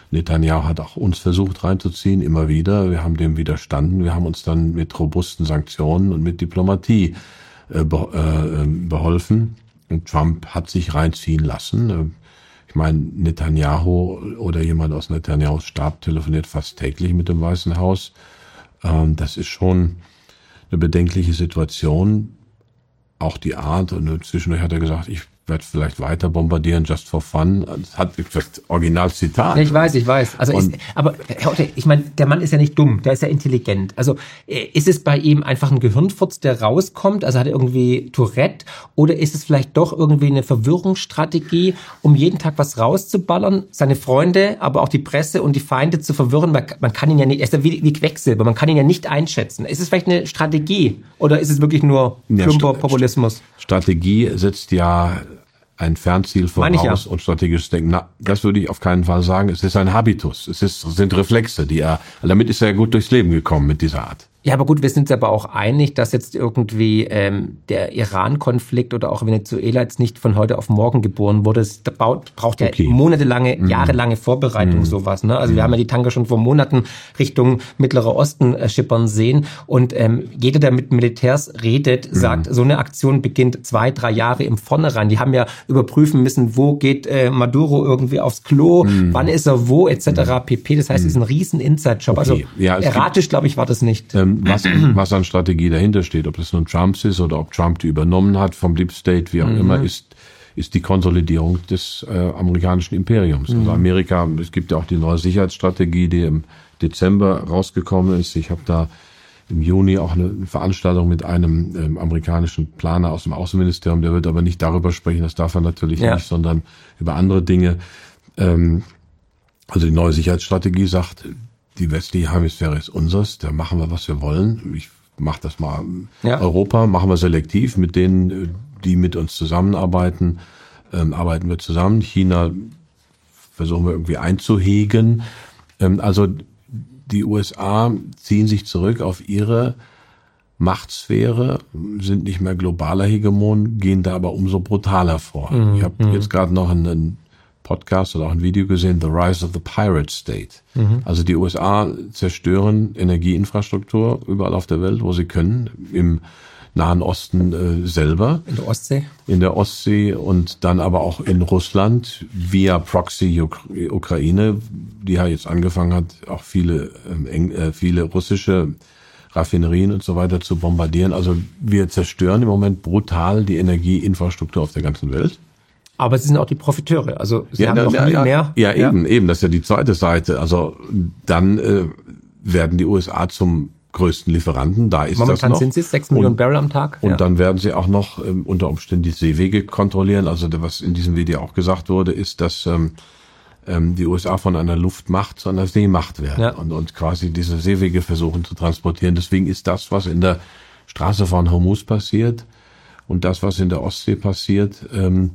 Netanyahu hat auch uns versucht reinzuziehen, immer wieder. Wir haben dem widerstanden. Wir haben uns dann mit robusten Sanktionen und mit Diplomatie äh, be- äh, beholfen. Und Trump hat sich reinziehen lassen. Ich meine, Netanyahu oder jemand aus Netanyahus Stab telefoniert fast täglich mit dem Weißen Haus. Ähm, das ist schon eine bedenkliche Situation. Auch die Art, und zwischendurch hat er gesagt, ich werde vielleicht weiter bombardieren, just for fun. Das hat das Originalzitat. Ja, ich weiß, ich weiß. Also ist, aber Herr Otte, ich meine, der Mann ist ja nicht dumm, der ist ja intelligent. Also ist es bei ihm einfach ein Gehirnfurz, der rauskommt? Also hat er irgendwie Tourette? Oder ist es vielleicht doch irgendwie eine Verwirrungsstrategie, um jeden Tag was rauszuballern, seine Freunde, aber auch die Presse und die Feinde zu verwirren? Man, man kann ihn ja nicht, er ist ja wie, wie Quecksilber, man kann ihn ja nicht einschätzen. Ist es vielleicht eine Strategie? Oder ist es wirklich nur plumper Populismus? Strategie setzt ja ein Fernziel voraus ja. und strategisches Denken. Na, das würde ich auf keinen Fall sagen. Es ist ein Habitus. Es ist, es sind Reflexe, die er, damit ist er gut durchs Leben gekommen mit dieser Art. Ja, aber gut, wir sind uns aber auch einig, dass jetzt irgendwie ähm, der Iran-Konflikt oder auch Venezuela jetzt nicht von heute auf morgen geboren wurde. Es baut, braucht ja okay. monatelange, mm. jahrelange Vorbereitung, mm. sowas. Ne? Also mm. wir haben ja die Tanker schon vor Monaten Richtung Mittlerer Osten äh, schippern sehen. Und ähm, jeder, der mit Militärs redet, mm. sagt, so eine Aktion beginnt zwei, drei Jahre im Vornherein. Die haben ja überprüfen müssen, wo geht äh, Maduro irgendwie aufs Klo, mm. wann ist er wo, et cetera pp. Das heißt, es ist ein riesen Inside-Job. Okay. Also ja, erratisch, glaube ich, war das nicht. Ähm, Was, was an Strategie dahinter steht, ob das nun Trumps ist oder ob Trump die übernommen hat vom Deep State, wie auch mhm. immer, ist, ist die Konsolidierung des äh, amerikanischen Imperiums. Mhm. Also Amerika, es gibt ja auch die neue Sicherheitsstrategie, die im Dezember rausgekommen ist. Ich habe da im Juni auch eine Veranstaltung mit einem ähm, amerikanischen Planer aus dem Außenministerium, der wird aber nicht darüber sprechen, das darf er natürlich ja. nicht, sondern über andere Dinge. Ähm, also die neue Sicherheitsstrategie sagt, die westliche Hemisphäre ist unseres, da machen wir, was wir wollen. Ich mache das mal. Ja. Europa machen wir selektiv. Mit denen, die mit uns zusammenarbeiten, ähm, arbeiten wir zusammen. China versuchen wir irgendwie einzuhegen. Ähm, also die U S A ziehen sich zurück auf ihre Machtsphäre, sind nicht mehr globaler Hegemon, gehen da aber umso brutaler vor. Mhm. Ich habe mhm. jetzt gerade noch einen Podcast oder auch ein Video gesehen, The Rise of the Pirate State. Mhm. Also die U S A zerstören Energieinfrastruktur überall auf der Welt, wo sie können, im Nahen Osten äh, selber. In der Ostsee? In der Ostsee und dann aber auch in Russland via Proxy Ukraine, die ja jetzt angefangen hat, auch viele, ähm, äh, viele russische Raffinerien und so weiter zu bombardieren. Also wir zerstören im Moment brutal die Energieinfrastruktur auf der ganzen Welt. Aber sie sind auch die Profiteure, also sie ja, haben na, noch ja, viel ja, mehr. Ja, ja, eben, eben, das ist ja die zweite Seite. Also dann äh, werden die U S A zum größten Lieferanten, da ist Momentan das noch. sind sie sechs Millionen Barrel am Tag. Und ja. dann werden sie auch noch ähm, unter Umständen die Seewege kontrollieren. Also was in diesem Video auch gesagt wurde, ist, dass ähm, ähm, die U S A von einer Luftmacht zu einer Seemacht werden ja. und, und quasi diese Seewege versuchen zu transportieren. Deswegen ist das, was in der Straße von Hormuz passiert und das, was in der Ostsee passiert, ähm,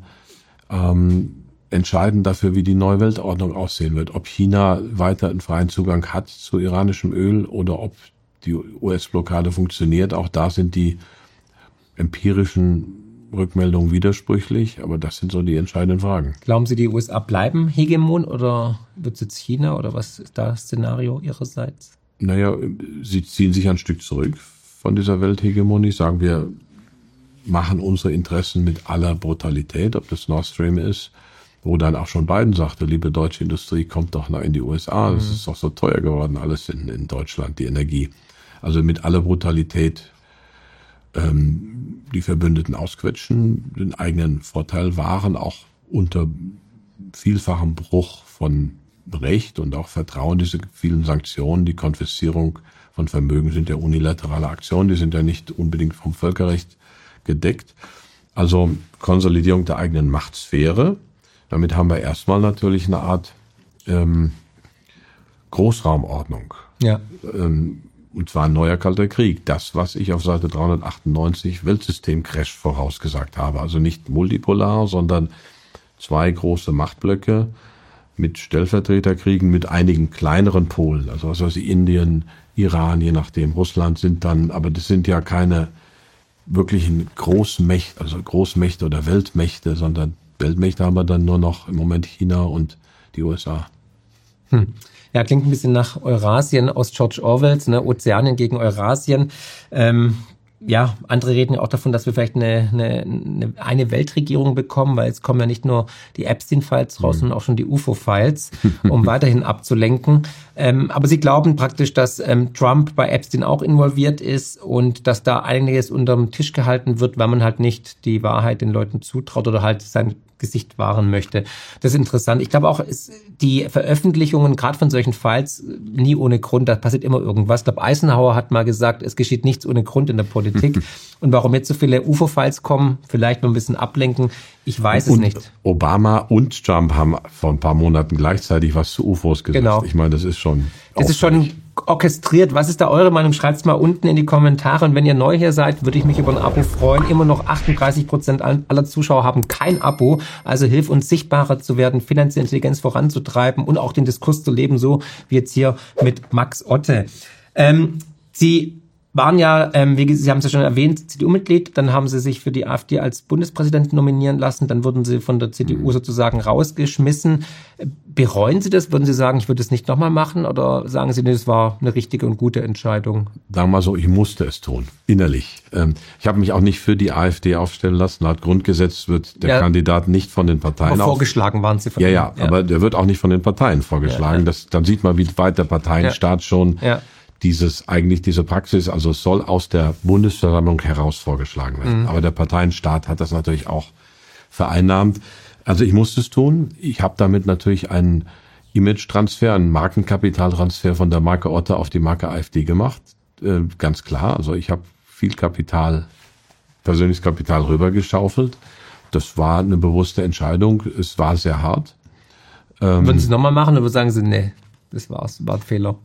Ähm, entscheidend dafür, wie die neue Weltordnung aussehen wird. Ob China weiter einen freien Zugang hat zu iranischem Öl oder ob die U S-Blockade funktioniert. Auch da sind die empirischen Rückmeldungen widersprüchlich, aber das sind so die entscheidenden Fragen. Glauben Sie, die U S A bleiben Hegemon oder wird es jetzt China oder was ist da das Szenario Ihrerseits? Naja, sie ziehen sich ein Stück zurück von dieser Welthegemonie, sagen wir, machen unsere Interessen mit aller Brutalität, ob das Nord Stream ist, wo dann auch schon Biden sagte, liebe deutsche Industrie, kommt doch noch in die U S A, das mhm. ist doch so teuer geworden, alles in, in Deutschland, die Energie. Also mit aller Brutalität ähm, die Verbündeten ausquetschen, den eigenen Vorteil wahren, auch unter vielfachem Bruch von Recht und auch Vertrauen, diese vielen Sanktionen, die Konfiszierung von Vermögen sind ja unilaterale Aktionen, die sind ja nicht unbedingt vom Völkerrecht gedeckt. Also Konsolidierung der eigenen Machtsphäre. Damit haben wir erstmal natürlich eine Art ähm, Großraumordnung. Ja. Ähm, und zwar ein neuer Kalter Krieg. Das, was ich auf Seite dreihundertachtundneunzig Weltsystem-Crash vorausgesagt habe. Also nicht multipolar, sondern zwei große Machtblöcke mit Stellvertreterkriegen, mit einigen kleineren Polen. Also was weiß ich, Indien, Iran, je nachdem, Russland sind dann, aber das sind ja keine wirklichen Großmächte, also Großmächte oder Weltmächte, sondern Weltmächte haben wir dann nur noch im Moment China und die U S A. Hm. Ja, klingt ein bisschen nach Eurasien aus George Orwells, ne? Ozeanien gegen Eurasien. Ähm, ja, andere reden ja auch davon, dass wir vielleicht eine, eine, eine Weltregierung bekommen, weil jetzt kommen ja nicht nur die Epstein-Files raus, mhm. sondern auch schon die U F O-Files, um weiterhin abzulenken. Ähm, aber sie glauben praktisch, dass ähm, Trump bei Epstein auch involviert ist und dass da einiges unterm Tisch gehalten wird, weil man halt nicht die Wahrheit den Leuten zutraut oder halt sein Gesicht wahren möchte. Das ist interessant. Ich glaube auch, ist die Veröffentlichungen gerade von solchen Files nie ohne Grund, da passiert immer irgendwas. Ich glaube, Eisenhower hat mal gesagt, es geschieht nichts ohne Grund in der Politik. Und warum jetzt so viele U F O-Files kommen, vielleicht noch ein bisschen ablenken, ich weiß und es nicht. Obama und Trump haben vor ein paar Monaten gleichzeitig was zu U F Os gesagt. Genau. Ich meine, das ist schon... Das ist schon orchestriert. Was ist da eure Meinung? Schreibt's mal unten in die Kommentare. Und wenn ihr neu hier seid, würde ich mich über ein Abo freuen. Immer noch achtunddreißig Prozent aller Zuschauer haben kein Abo. Also hilf uns, sichtbarer zu werden, finanzielle Intelligenz voranzutreiben und auch den Diskurs zu leben, so wie jetzt hier mit Max Otte. Ähm, Sie waren ja, ähm, wie Sie haben es ja schon erwähnt, C D U-Mitglied, dann haben Sie sich für die AfD als Bundespräsident nominieren lassen, dann wurden Sie von der C D U sozusagen rausgeschmissen. Bereuen Sie das? Würden Sie sagen, ich würde es nicht nochmal machen? Oder sagen Sie, nee, das war eine richtige und gute Entscheidung? Sagen wir mal so, ich musste es tun, innerlich. Ähm, ich habe mich auch nicht für die AfD aufstellen lassen. Laut Grundgesetz wird der ja, Kandidat nicht von den Parteien aber vorgeschlagen waren Sie von ja, ja, ja, aber der wird auch nicht von den Parteien vorgeschlagen. Ja, ja. Das, dann sieht man, wie weit der Parteienstaat ja. schon... Ja. dieses, eigentlich diese Praxis, also es soll aus der Bundesversammlung heraus vorgeschlagen werden. Mhm. Aber der Parteienstaat hat das natürlich auch vereinnahmt. Also ich musste es tun. Ich habe damit natürlich einen Image-Transfer, einen Markenkapitaltransfer von der Marke Otte auf die Marke AfD gemacht. Äh, ganz klar. Also ich habe viel Kapital, persönliches Kapital rübergeschaufelt. Das war eine bewusste Entscheidung. Es war sehr hart. Ähm, Würden Sie es nochmal machen oder sagen Sie, nee, das war's, war ein Fehler?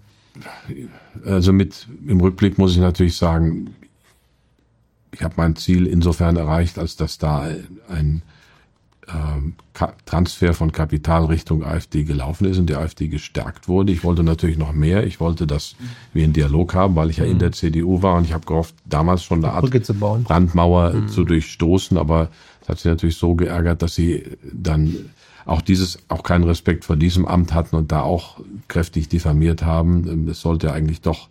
Also mit im Rückblick muss ich natürlich sagen, ich habe mein Ziel insofern erreicht, als dass da ein ähm, Transfer von Kapital Richtung AfD gelaufen ist und die AfD gestärkt wurde. Ich wollte natürlich noch mehr. Ich wollte, dass wir einen Dialog haben, weil ich ja in der C D U war und ich habe gehofft, damals schon eine Art Brandmauer mhm. zu durchstoßen, aber es hat sie natürlich so geärgert, dass sie dann auch dieses, auch keinen Respekt vor diesem Amt hatten und da auch kräftig diffamiert haben. Es sollte eigentlich doch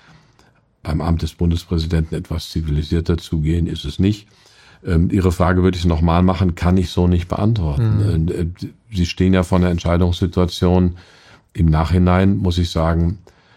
beim Amt des Bundespräsidenten etwas zivilisierter zugehen, ist es nicht. Ihre Frage würde ich nochmal machen, kann ich so nicht beantworten. Mhm. Sie stehen ja vor einer Entscheidungssituation. Im Nachhinein muss ich sagen,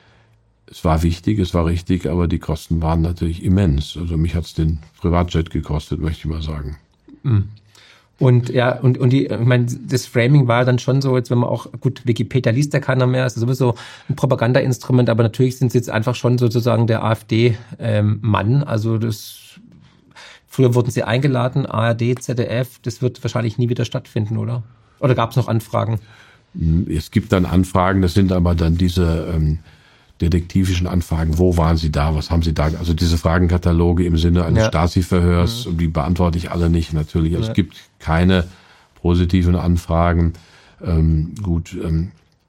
es war wichtig, es war richtig, aber die Kosten waren natürlich immens. Also mich hat es den Privatjet gekostet, möchte ich mal sagen. Mhm. Und ja, und und die, ich meine, das Framing war dann schon so, jetzt wenn man auch, gut, Wikipedia liest ja keiner mehr, ist sowieso ein Propagandainstrument, aber natürlich sind sie jetzt einfach schon sozusagen der AfD-Mann. Ähm, also das, früher wurden sie eingeladen, A R D, Z D F, das wird wahrscheinlich nie wieder stattfinden, oder? Oder gab es noch Anfragen? Es gibt dann Anfragen, das sind aber dann diese ähm, detektivischen Anfragen, wo waren Sie da, was haben Sie da, also diese Fragenkataloge im Sinne eines ja. Stasi-Verhörs, mhm. die beantworte ich alle nicht natürlich. Also ja. Es gibt keine positiven Anfragen. Ähm, gut, ähm,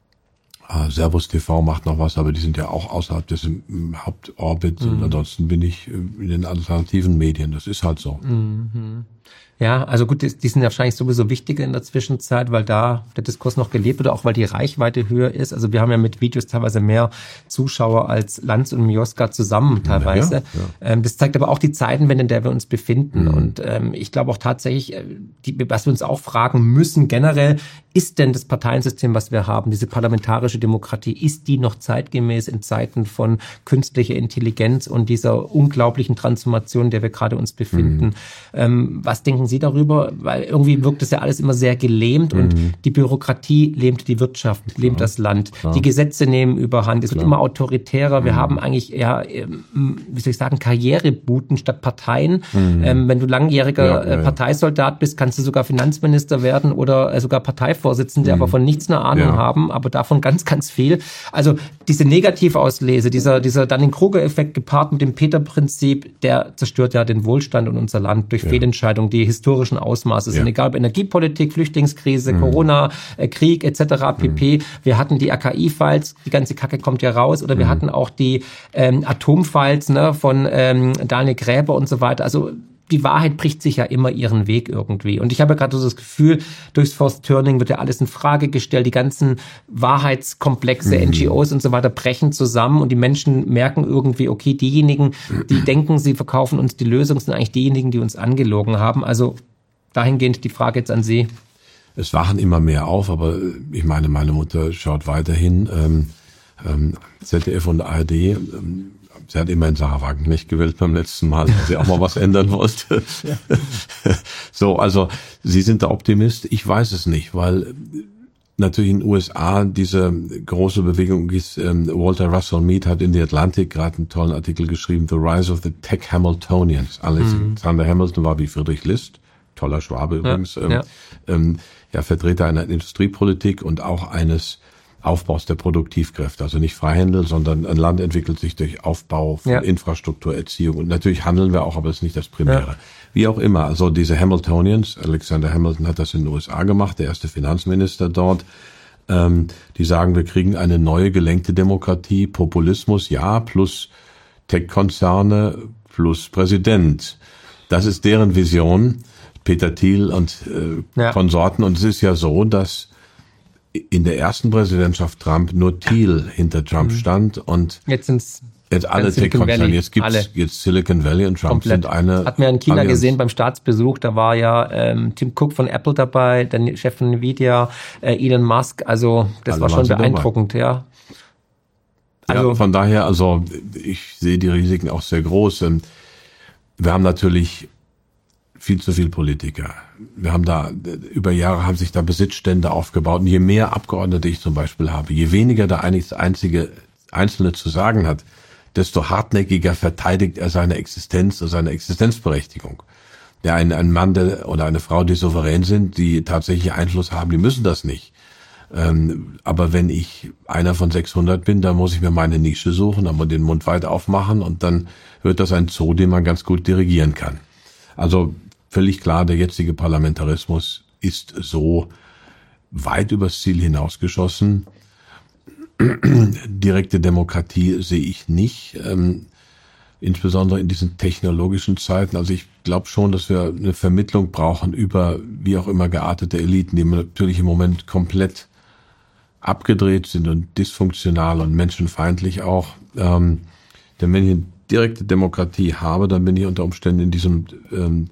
äh, Servus T V macht noch was, aber die sind ja auch außerhalb des im Hauptorbit mhm. und ansonsten bin ich in den alternativen Medien, das ist halt so. Mhm. Ja, also gut, die, die sind ja wahrscheinlich sowieso wichtiger in der Zwischenzeit, weil da der Diskurs noch gelebt wird, auch weil die Reichweite höher ist. Also wir haben ja mit Videos teilweise mehr Zuschauer als Lanz und Mioska zusammen teilweise. Ja, ja. Ähm, das zeigt aber auch die Zeitenwende, in der wir uns befinden. Mhm. Und ähm, ich glaube auch tatsächlich, die, was wir uns auch fragen müssen generell, ist denn das Parteiensystem, was wir haben, diese parlamentarische Demokratie, ist die noch zeitgemäß in Zeiten von künstlicher Intelligenz und dieser unglaublichen Transformation, in der wir gerade uns befinden? Mhm. Ähm, was denken Sie darüber? Weil irgendwie wirkt das ja alles immer sehr gelähmt mhm. und die Bürokratie lähmt die Wirtschaft, klar, lähmt das Land. Klar. Die Gesetze nehmen überhand. Es klar. wird immer autoritärer. Wir mhm. haben eigentlich ja, wie soll ich sagen, Karrierebooten statt Parteien. Mhm. Ähm, wenn du langjähriger ja, ja, ja. Parteisoldat bist, kannst du sogar Finanzminister werden oder äh, sogar Parteivorsitzende, mhm. aber von nichts eine Ahnung ja. haben, aber davon ganz, ganz viel. Also diese Negativauslese, dieser, dieser Dunning-Kruger-Effekt gepaart mit dem Peter-Prinzip, der zerstört ja den Wohlstand und unser Land durch ja. Fehlentscheidungen, die historischen Ausmaße sind, ja. egal ob Energiepolitik, Flüchtlingskrise, mhm. Corona, äh, Krieg et cetera pp. Mhm. Wir hatten die A K I-Files, die ganze Kacke kommt ja raus, oder wir mhm. hatten auch die ähm, Atom-Files ne, von ähm, Daniel Gräber und so weiter. Also die Wahrheit bricht sich ja immer ihren Weg irgendwie. Und ich habe ja gerade so das Gefühl, durchs Forced Turning wird ja alles in Frage gestellt. Die ganzen Wahrheitskomplexe, mhm. N G Os und so weiter brechen zusammen und die Menschen merken irgendwie, okay, diejenigen, die denken, sie verkaufen uns die Lösung, sind eigentlich diejenigen, die uns angelogen haben. Also dahingehend die Frage jetzt an Sie. Es wachen immer mehr auf, aber ich meine, meine Mutter schaut weiterhin ähm, ähm, Z D F und A R D. Ähm, sie hat immerhin Sarah Wagenknecht gewählt beim letzten Mal, weil sie auch mal was ändern wollte. Ja. So, also Sie sind der Optimist. Ich weiß es nicht, weil natürlich in den U S A diese große Bewegung ist. Ähm, Walter Russell Mead hat in The Atlantic gerade einen tollen Artikel geschrieben, The Rise of the Tech Hamiltonians. Alexander mhm. Hamilton war wie Friedrich List, toller Schwabe übrigens, ja, ähm, ja. Ähm, ja, Vertreter einer Industriepolitik und auch eines Aufbaus der Produktivkräfte. Also nicht Freihandel, sondern ein Land entwickelt sich durch Aufbau von ja. Infrastruktur, Erziehung. Und natürlich handeln wir auch, aber das ist nicht das Primäre. Ja. Wie auch immer, also diese Hamiltonians, Alexander Hamilton hat das in den U S A gemacht, der erste Finanzminister dort, ähm, die sagen, wir kriegen eine neue gelenkte Demokratie, Populismus, ja, plus Tech-Konzerne, plus Präsident. Das ist deren Vision. Peter Thiel und äh, ja. Konsorten. Und es ist ja so, dass in der ersten Präsidentschaft Trump nur Thiel hinter Trump mhm. stand und jetzt sind's jetzt alle Tech-Konzerne. Jetzt gibt's alle. Jetzt Silicon Valley und Trump komplett. Sind eine. Hat man in China Allianz. Gesehen beim Staatsbesuch. Da war ja ähm, Tim Cook von Apple dabei, der Chef von Nvidia, äh, Elon Musk. Also das alle war schon beeindruckend, dabei. ja. Also ja, von daher, also ich sehe die Risiken auch sehr groß. Wir haben natürlich viel zu viel Politiker. Wir haben da, über Jahre haben sich da Besitzstände aufgebaut. Und je mehr Abgeordnete ich zum Beispiel habe, je weniger da eigentlich das einzige Einzelne zu sagen hat, desto hartnäckiger verteidigt er seine Existenz oder seine Existenzberechtigung. Ja, ein, ein Mann der, oder eine Frau, die souverän sind, die tatsächlich Einfluss haben, die müssen das nicht. Ähm, aber wenn ich einer von sechshundert bin, dann muss ich mir meine Nische suchen, dann muss ich den Mund weit aufmachen und dann wird das ein Zoo, den man ganz gut dirigieren kann. Also völlig klar, der jetzige Parlamentarismus ist so weit übers Ziel hinausgeschossen. Direkte Demokratie sehe ich nicht, ähm, insbesondere in diesen technologischen Zeiten. Also ich glaube schon, dass wir eine Vermittlung brauchen über wie auch immer geartete Eliten, die natürlich im Moment komplett abgedreht sind und dysfunktional und menschenfeindlich auch. Ähm, denn wenn ich eine direkte Demokratie habe, dann bin ich unter Umständen in diesem ähm,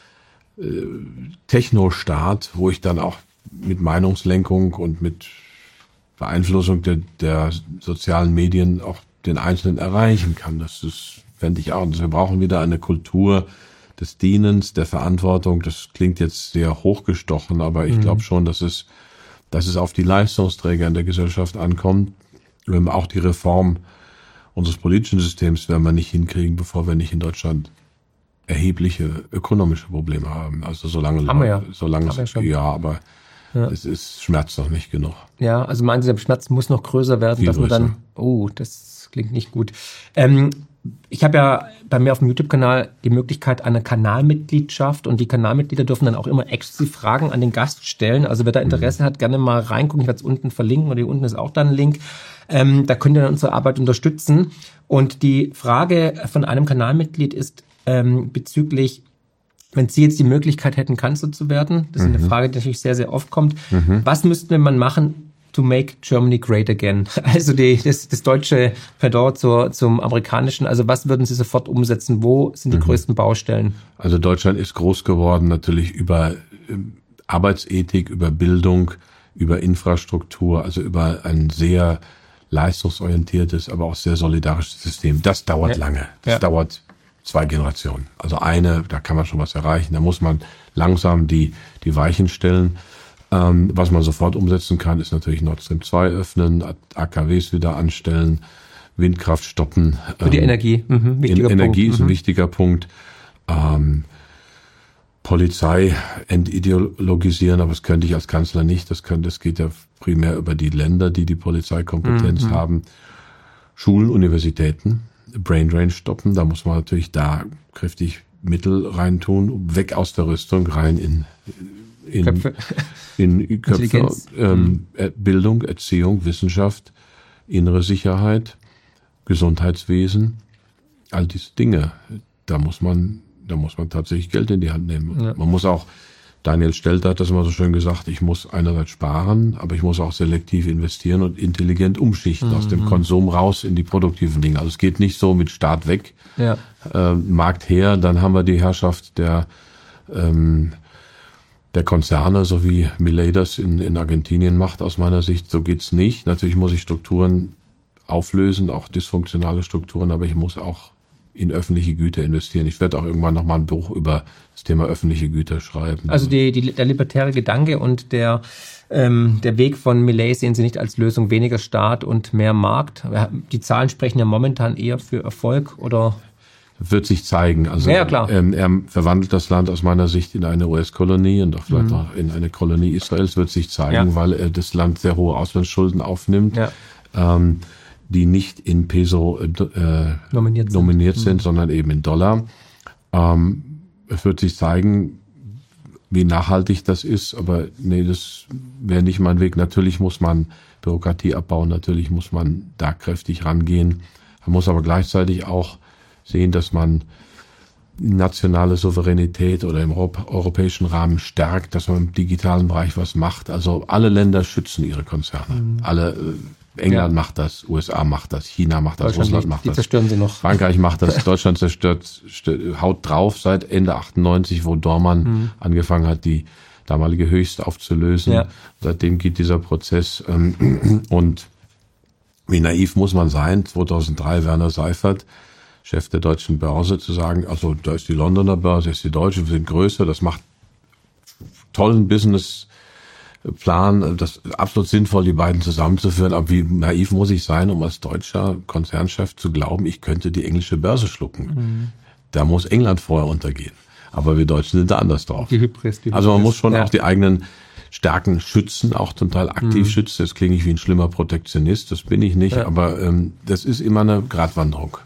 äh, Technostaat, wo ich dann auch mit Meinungslenkung und mit Beeinflussung der, der sozialen Medien auch den Einzelnen erreichen kann. Das ist, fände ich auch. Also wir brauchen wieder eine Kultur des Dienens, der Verantwortung. Das klingt jetzt sehr hochgestochen, aber ich mhm. glaube schon, dass es, dass es auf die Leistungsträger in der Gesellschaft ankommt. Wenn wir auch die Reform unseres politischen Systems werden wir nicht hinkriegen, bevor wir nicht in Deutschland erhebliche ökonomische Probleme haben. Also solange, haben wir ja. solange haben es, wir ja, aber ja. es ist Schmerz noch nicht genug. Ja, also meinen Sie, der Schmerz muss noch größer werden, Viel dass man dann, oh, das klingt nicht gut. Ähm, ich habe ja bei mir auf dem YouTube-Kanal die Möglichkeit einer Kanalmitgliedschaft und die Kanalmitglieder dürfen dann auch immer exklusiv Fragen an den Gast stellen. Also wer da Interesse mhm. hat, gerne mal reingucken. Ich werde es unten verlinken oder hier unten ist auch dann ein Link. Ähm, da könnt ihr dann unsere Arbeit unterstützen. Und die Frage von einem Kanalmitglied ist ähm, bezüglich, wenn Sie jetzt die Möglichkeit hätten, Kanzler zu werden, das ist mhm. eine Frage, die natürlich sehr, sehr oft kommt, mhm. was müsste man machen, to make Germany great again? Also die, das, das deutsche Pendant zur, zum amerikanischen, also was würden Sie sofort umsetzen? Wo sind die mhm. größten Baustellen? Also Deutschland ist groß geworden natürlich über Arbeitsethik, über Bildung, über Infrastruktur, also über ein sehr leistungsorientiertes, aber auch sehr solidarisches System. Das dauert ja. lange. Das ja. dauert zwei Generationen. Also eine, da kann man schon was erreichen. Da muss man langsam die, die Weichen stellen. Ähm, was man sofort umsetzen kann, ist natürlich Nord Stream zwei öffnen, A K Ws wieder anstellen, Windkraft stoppen. Für die ähm, Energie. Mhm, wichtiger Energie Punkt. ist ein mhm. wichtiger Punkt. Ähm, Polizei entideologisieren, aber das könnte ich als Kanzler nicht. Das könnte, das geht ja primär über die Länder, die die Polizeikompetenz mhm. haben. Schulen, Universitäten, Brain Drain stoppen. Da muss man natürlich da kräftig Mittel reintun, weg aus der Rüstung, rein in in Köpfe, in Köpfe ähm, Bildung, Erziehung, Wissenschaft, innere Sicherheit, Gesundheitswesen, all diese Dinge. Da muss man da muss man tatsächlich Geld in die Hand nehmen. Ja. Man muss auch, Daniel Stelter hat das immer so schön gesagt, ich muss einerseits sparen, aber ich muss auch selektiv investieren und intelligent umschichten, mhm. aus dem Konsum raus in die produktiven Dinge. Also es geht nicht so mit Staat weg, ja. äh, Markt her, dann haben wir die Herrschaft der ähm, der Konzerne, so wie Milei das in, in Argentinien macht, aus meiner Sicht. So geht's nicht. Natürlich muss ich Strukturen auflösen, auch dysfunktionale Strukturen, aber ich muss auch in öffentliche Güter investieren. Ich werde auch irgendwann nochmal ein Buch über das Thema öffentliche Güter schreiben. Also die, die, der libertäre Gedanke und der, ähm, der Weg von Milei sehen Sie nicht als Lösung weniger Staat und mehr Markt. Die Zahlen sprechen ja momentan eher für Erfolg, oder? Wird sich zeigen. Also ja, klar. Ähm, er verwandelt das Land aus meiner Sicht in eine U S-Kolonie und auch vielleicht mhm. auch in eine Kolonie Israels, wird sich zeigen, ja. weil er das Land sehr hohe Auslandsschulden aufnimmt. Ja. Ähm, die nicht in Peso äh, nominiert sind, nominiert sind mhm. sondern eben in Dollar. Ähm, es wird sich zeigen, wie nachhaltig das ist, aber nee, das wäre nicht mein Weg. Natürlich muss man Bürokratie abbauen, natürlich muss man da kräftig rangehen. Man muss aber gleichzeitig auch sehen, dass man nationale Souveränität oder im europäischen Rahmen stärkt, dass man im digitalen Bereich was macht. Also alle Länder schützen ihre Konzerne. Mhm. Alle äh, England ja. macht das, U S A macht das, China macht das, Russland macht die das. Die zerstören sie noch. Frankreich macht das, Deutschland zerstört, stört, haut drauf seit Ende achtundneunzig, wo Dormann mhm. angefangen hat, die damalige Höchst aufzulösen. Ja. Seitdem geht dieser Prozess. Ähm, und wie naiv muss man sein, zweitausenddrei Werner Seifert, Chef der deutschen Börse, zu sagen, also da ist die Londoner Börse, ist die deutsche, wir sind größer, das macht tollen Business Plan, das ist absolut sinnvoll, die beiden zusammenzuführen. Aber wie naiv muss ich sein, um als deutscher Konzernchef zu glauben, ich könnte die englische Börse schlucken? Mhm. Da muss England vorher untergehen. Aber wir Deutschen sind da anders drauf. Die Hybris, die also man Hybris. muss schon ja. auch die eigenen Stärken schützen, auch total aktiv mhm. schützen. Das klinge ich wie ein schlimmer Protektionist, das bin ich nicht. Ja. Aber ähm, das ist immer eine Gratwanderung.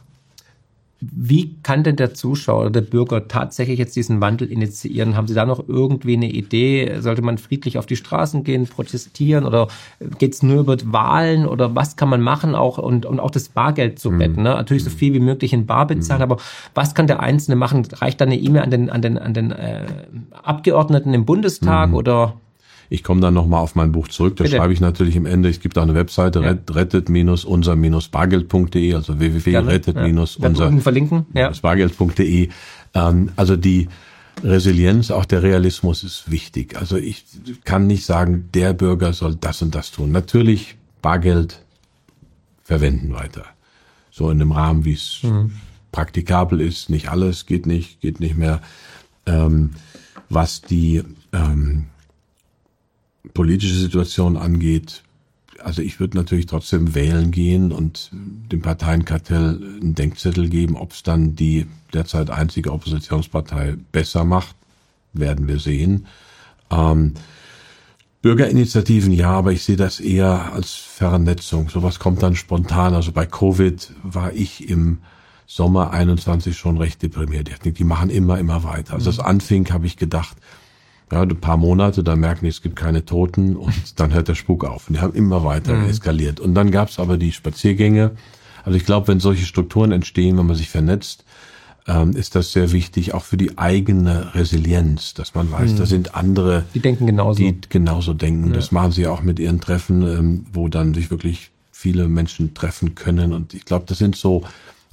Wie kann denn der Zuschauer oder der Bürger tatsächlich jetzt diesen Wandel initiieren? Haben Sie da noch irgendwie eine Idee? Sollte man friedlich auf die Straßen gehen, protestieren, oder geht's nur über Wahlen, oder was kann man machen, auch und, und auch das Bargeld zu betten? Ne? Natürlich so viel wie möglich in Bar bezahlen, aber was kann der Einzelne machen? Reicht da eine E-Mail an den an den an den äh, Abgeordneten im Bundestag mhm. oder? Ich komme dann nochmal auf mein Buch zurück. Da schreibe ich natürlich im Ende. Es gibt auch eine Webseite, ja. rettet unser bargeld punkt de, also w w w punkt rettet unser bargeld punkt de. Also die Resilienz, auch der Realismus ist wichtig. Also ich kann nicht sagen, der Bürger soll das und das tun. Natürlich Bargeld verwenden weiter. So in dem Rahmen, wie es mhm. praktikabel ist. Nicht alles, geht nicht, geht nicht mehr. Ähm, was die ähm, politische Situation angeht, also ich würde natürlich trotzdem wählen gehen und dem Parteienkartell einen Denkzettel geben. Ob es dann die derzeit einzige Oppositionspartei besser macht, werden wir sehen. Ähm, Bürgerinitiativen, ja, aber ich sehe das eher als Vernetzung. Sowas kommt dann spontan. Also bei Covid war ich im Sommer einundzwanzig schon recht deprimiert. Die, die machen immer, immer weiter. Als das anfing, habe ich gedacht, ja, ein paar Monate, dann merken die, es gibt keine Toten und dann hört der Spuk auf. Und die haben immer weiter mhm. eskaliert. Und dann gab es aber die Spaziergänge. Also ich glaube, wenn solche Strukturen entstehen, wenn man sich vernetzt, ähm, ist das sehr wichtig, auch für die eigene Resilienz, dass man weiß, mhm. da sind andere, die denken genauso. Die genauso denken. Ja. Das machen sie auch mit ihren Treffen, ähm, wo dann sich wirklich viele Menschen treffen können. Und ich glaube, das sind so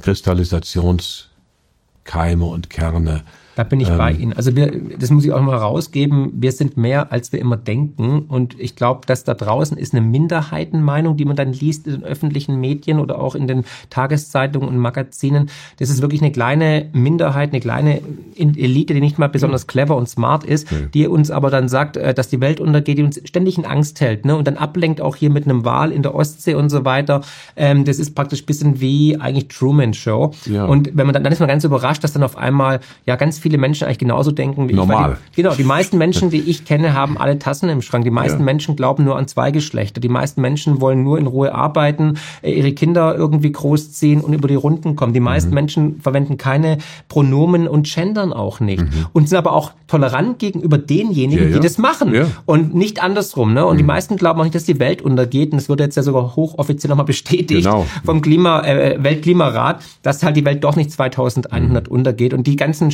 Kristallisationskeime und Kerne. Da bin ich ähm, bei Ihnen. Also wir, das muss ich auch mal rausgeben, wir sind mehr, als wir immer denken. Und ich glaube, dass da draußen ist eine Minderheitenmeinung, die man dann liest in den öffentlichen Medien oder auch in den Tageszeitungen und Magazinen. Das ist wirklich eine kleine Minderheit, eine kleine Elite, die nicht mal besonders clever und smart ist, okay. die uns aber dann sagt, dass die Welt untergeht, die uns ständig in Angst hält, ne? Und dann ablenkt auch hier mit einem Wal in der Ostsee und so weiter. Das ist praktisch ein bisschen wie eigentlich Truman Show. Ja. Und wenn man dann, dann ist man ganz überrascht, dass dann auf einmal ja ganz viele viele Menschen eigentlich genauso denken wie Normal. ich. Die, genau, die meisten Menschen, die ich kenne, haben alle Tassen im Schrank. Die meisten ja. Menschen glauben nur an zwei Geschlechter. Die meisten Menschen wollen nur in Ruhe arbeiten, ihre Kinder irgendwie großziehen und über die Runden kommen. Die meisten mhm. Menschen verwenden keine Pronomen und gendern auch nicht. Mhm. Und sind aber auch tolerant gegenüber denjenigen, ja, ja. die das machen. Ja. Und nicht andersrum. Ne? Und mhm. die meisten glauben auch nicht, dass die Welt untergeht. Und es wird jetzt ja sogar hochoffiziell nochmal bestätigt genau. vom Klima, äh, Weltklimarat, dass halt die Welt doch nicht zweitausendeinhundert mhm. untergeht. Und die ganzen Spinner,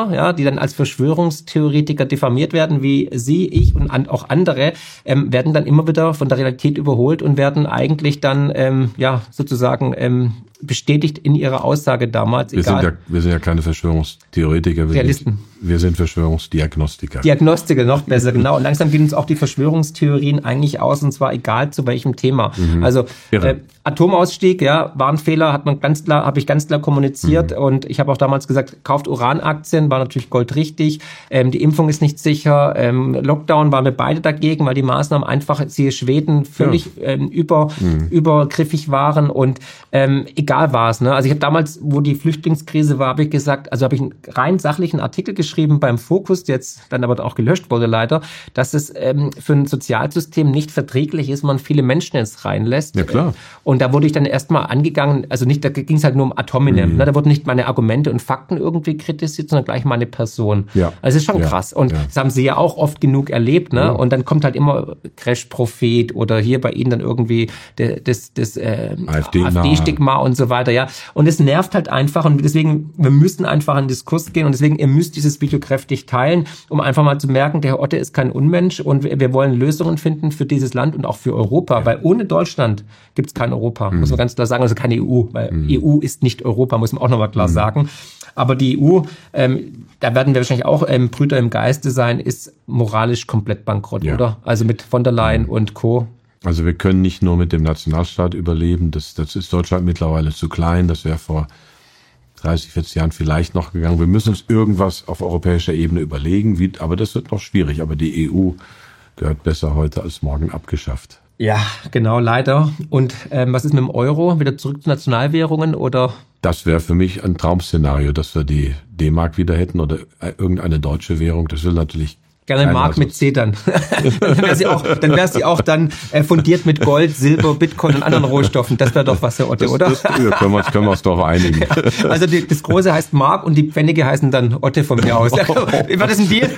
Politiker, ja, die dann als Verschwörungstheoretiker diffamiert werden, wie Sie, ich und an, auch andere, ähm, werden dann immer wieder von der Realität überholt und werden eigentlich dann ähm, ja sozusagen ähm, bestätigt in ihrer Aussage damals. Wir, egal. Sind, ja, wir sind ja keine Verschwörungstheoretiker, wir Realisten. Sind, wir sind Verschwörungsdiagnostiker. Diagnostiker, noch besser, genau. Und langsam gehen uns auch die Verschwörungstheorien eigentlich aus, und zwar egal zu welchem Thema. Mhm. Also äh, Atomausstieg, ja, war ein Fehler, hat man ganz klar, habe ich ganz klar kommuniziert, mhm. und ich habe auch damals gesagt, kauft Uranaktien, war natürlich goldrichtig. Ähm, die Impfung ist nicht sicher. Ähm, Lockdown waren wir beide dagegen, weil die Maßnahmen einfach, siehe Schweden, völlig ja. ähm, über, mhm. übergriffig waren, und ähm, egal war es. Ne? Also ich habe damals, wo die Flüchtlingskrise war, habe ich gesagt, also habe ich einen rein sachlichen Artikel geschrieben beim Fokus, der jetzt dann aber auch gelöscht wurde leider, dass es ähm, für ein Sozialsystem nicht verträglich ist, wenn man viele Menschen jetzt reinlässt. Ja, klar. Und da wurde ich dann erstmal angegangen, also nicht, da ging es halt nur um Atominem. Mhm. Ne? Da wurden nicht meine Argumente und Fakten irgendwie kritisiert, sondern gleich meine Person. Ja. Also es ist schon ja. krass. Und ja. das haben Sie ja auch oft genug erlebt. Ne? Ja. Und dann kommt halt immer Crash-Prophet oder hier bei Ihnen dann irgendwie das, das, das äh, AfD-Stigma und so weiter. Ja. Und es nervt halt einfach, und deswegen, wir müssen einfach in den Diskurs gehen, und deswegen, ihr müsst dieses Video kräftig teilen, um einfach mal zu merken, der Herr Otte ist kein Unmensch, und wir, wir wollen Lösungen finden für dieses Land und auch für Europa, ja. weil ohne Deutschland gibt es kein Europa, mhm. muss man ganz klar sagen, also keine E U, weil mhm. E U ist nicht Europa, muss man auch nochmal klar mhm. sagen. Aber die E U, ähm, da werden wir wahrscheinlich auch ähm, Brüder im Geiste sein, ist moralisch komplett bankrott, ja. oder? Also mit von der Leyen mhm. und Co. Also wir können nicht nur mit dem Nationalstaat überleben, das, das ist Deutschland mittlerweile zu klein, das wäre vor dreißig, vierzig Jahren vielleicht noch gegangen. Wir müssen uns irgendwas auf europäischer Ebene überlegen, wie, aber das wird noch schwierig. Aber die E U gehört besser heute als morgen abgeschafft. Ja, genau, leider. Und ähm, was ist mit dem Euro? Wieder zurück zu Nationalwährungen oder? Das wäre für mich ein Traumszenario, dass wir die D-Mark wieder hätten oder irgendeine deutsche Währung. Das will natürlich gerne Mark mit C dann. Dann wäre sie auch, dann wäre sie auch dann äh, fundiert mit Gold, Silber, Bitcoin und anderen Rohstoffen. Das wäre doch was, Herr Otte, das, oder? Das, ja, können wir uns, können wir uns doch einigen. Ja, also die, das Große heißt Mark und die Pfennige heißen dann Otte von mir aus. War das ein Deal?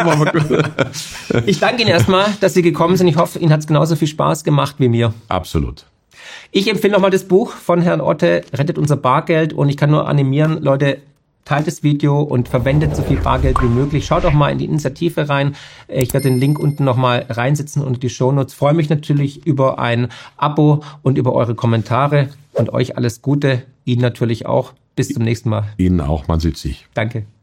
Ich danke Ihnen erstmal, dass Sie gekommen sind. Ich hoffe, Ihnen hat es genauso viel Spaß gemacht wie mir. Absolut. Ich empfehle nochmal das Buch von Herrn Otte, Rettet unser Bargeld, und ich kann nur animieren, Leute, teilt das Video und verwendet so viel Bargeld wie möglich. Schaut auch mal in die Initiative rein. Ich werde den Link unten nochmal reinsetzen unter die Shownotes. Freue mich natürlich über ein Abo und über eure Kommentare, und euch alles Gute. Ihnen natürlich auch. Bis zum nächsten Mal. Ihnen auch. Man sieht sich. Danke.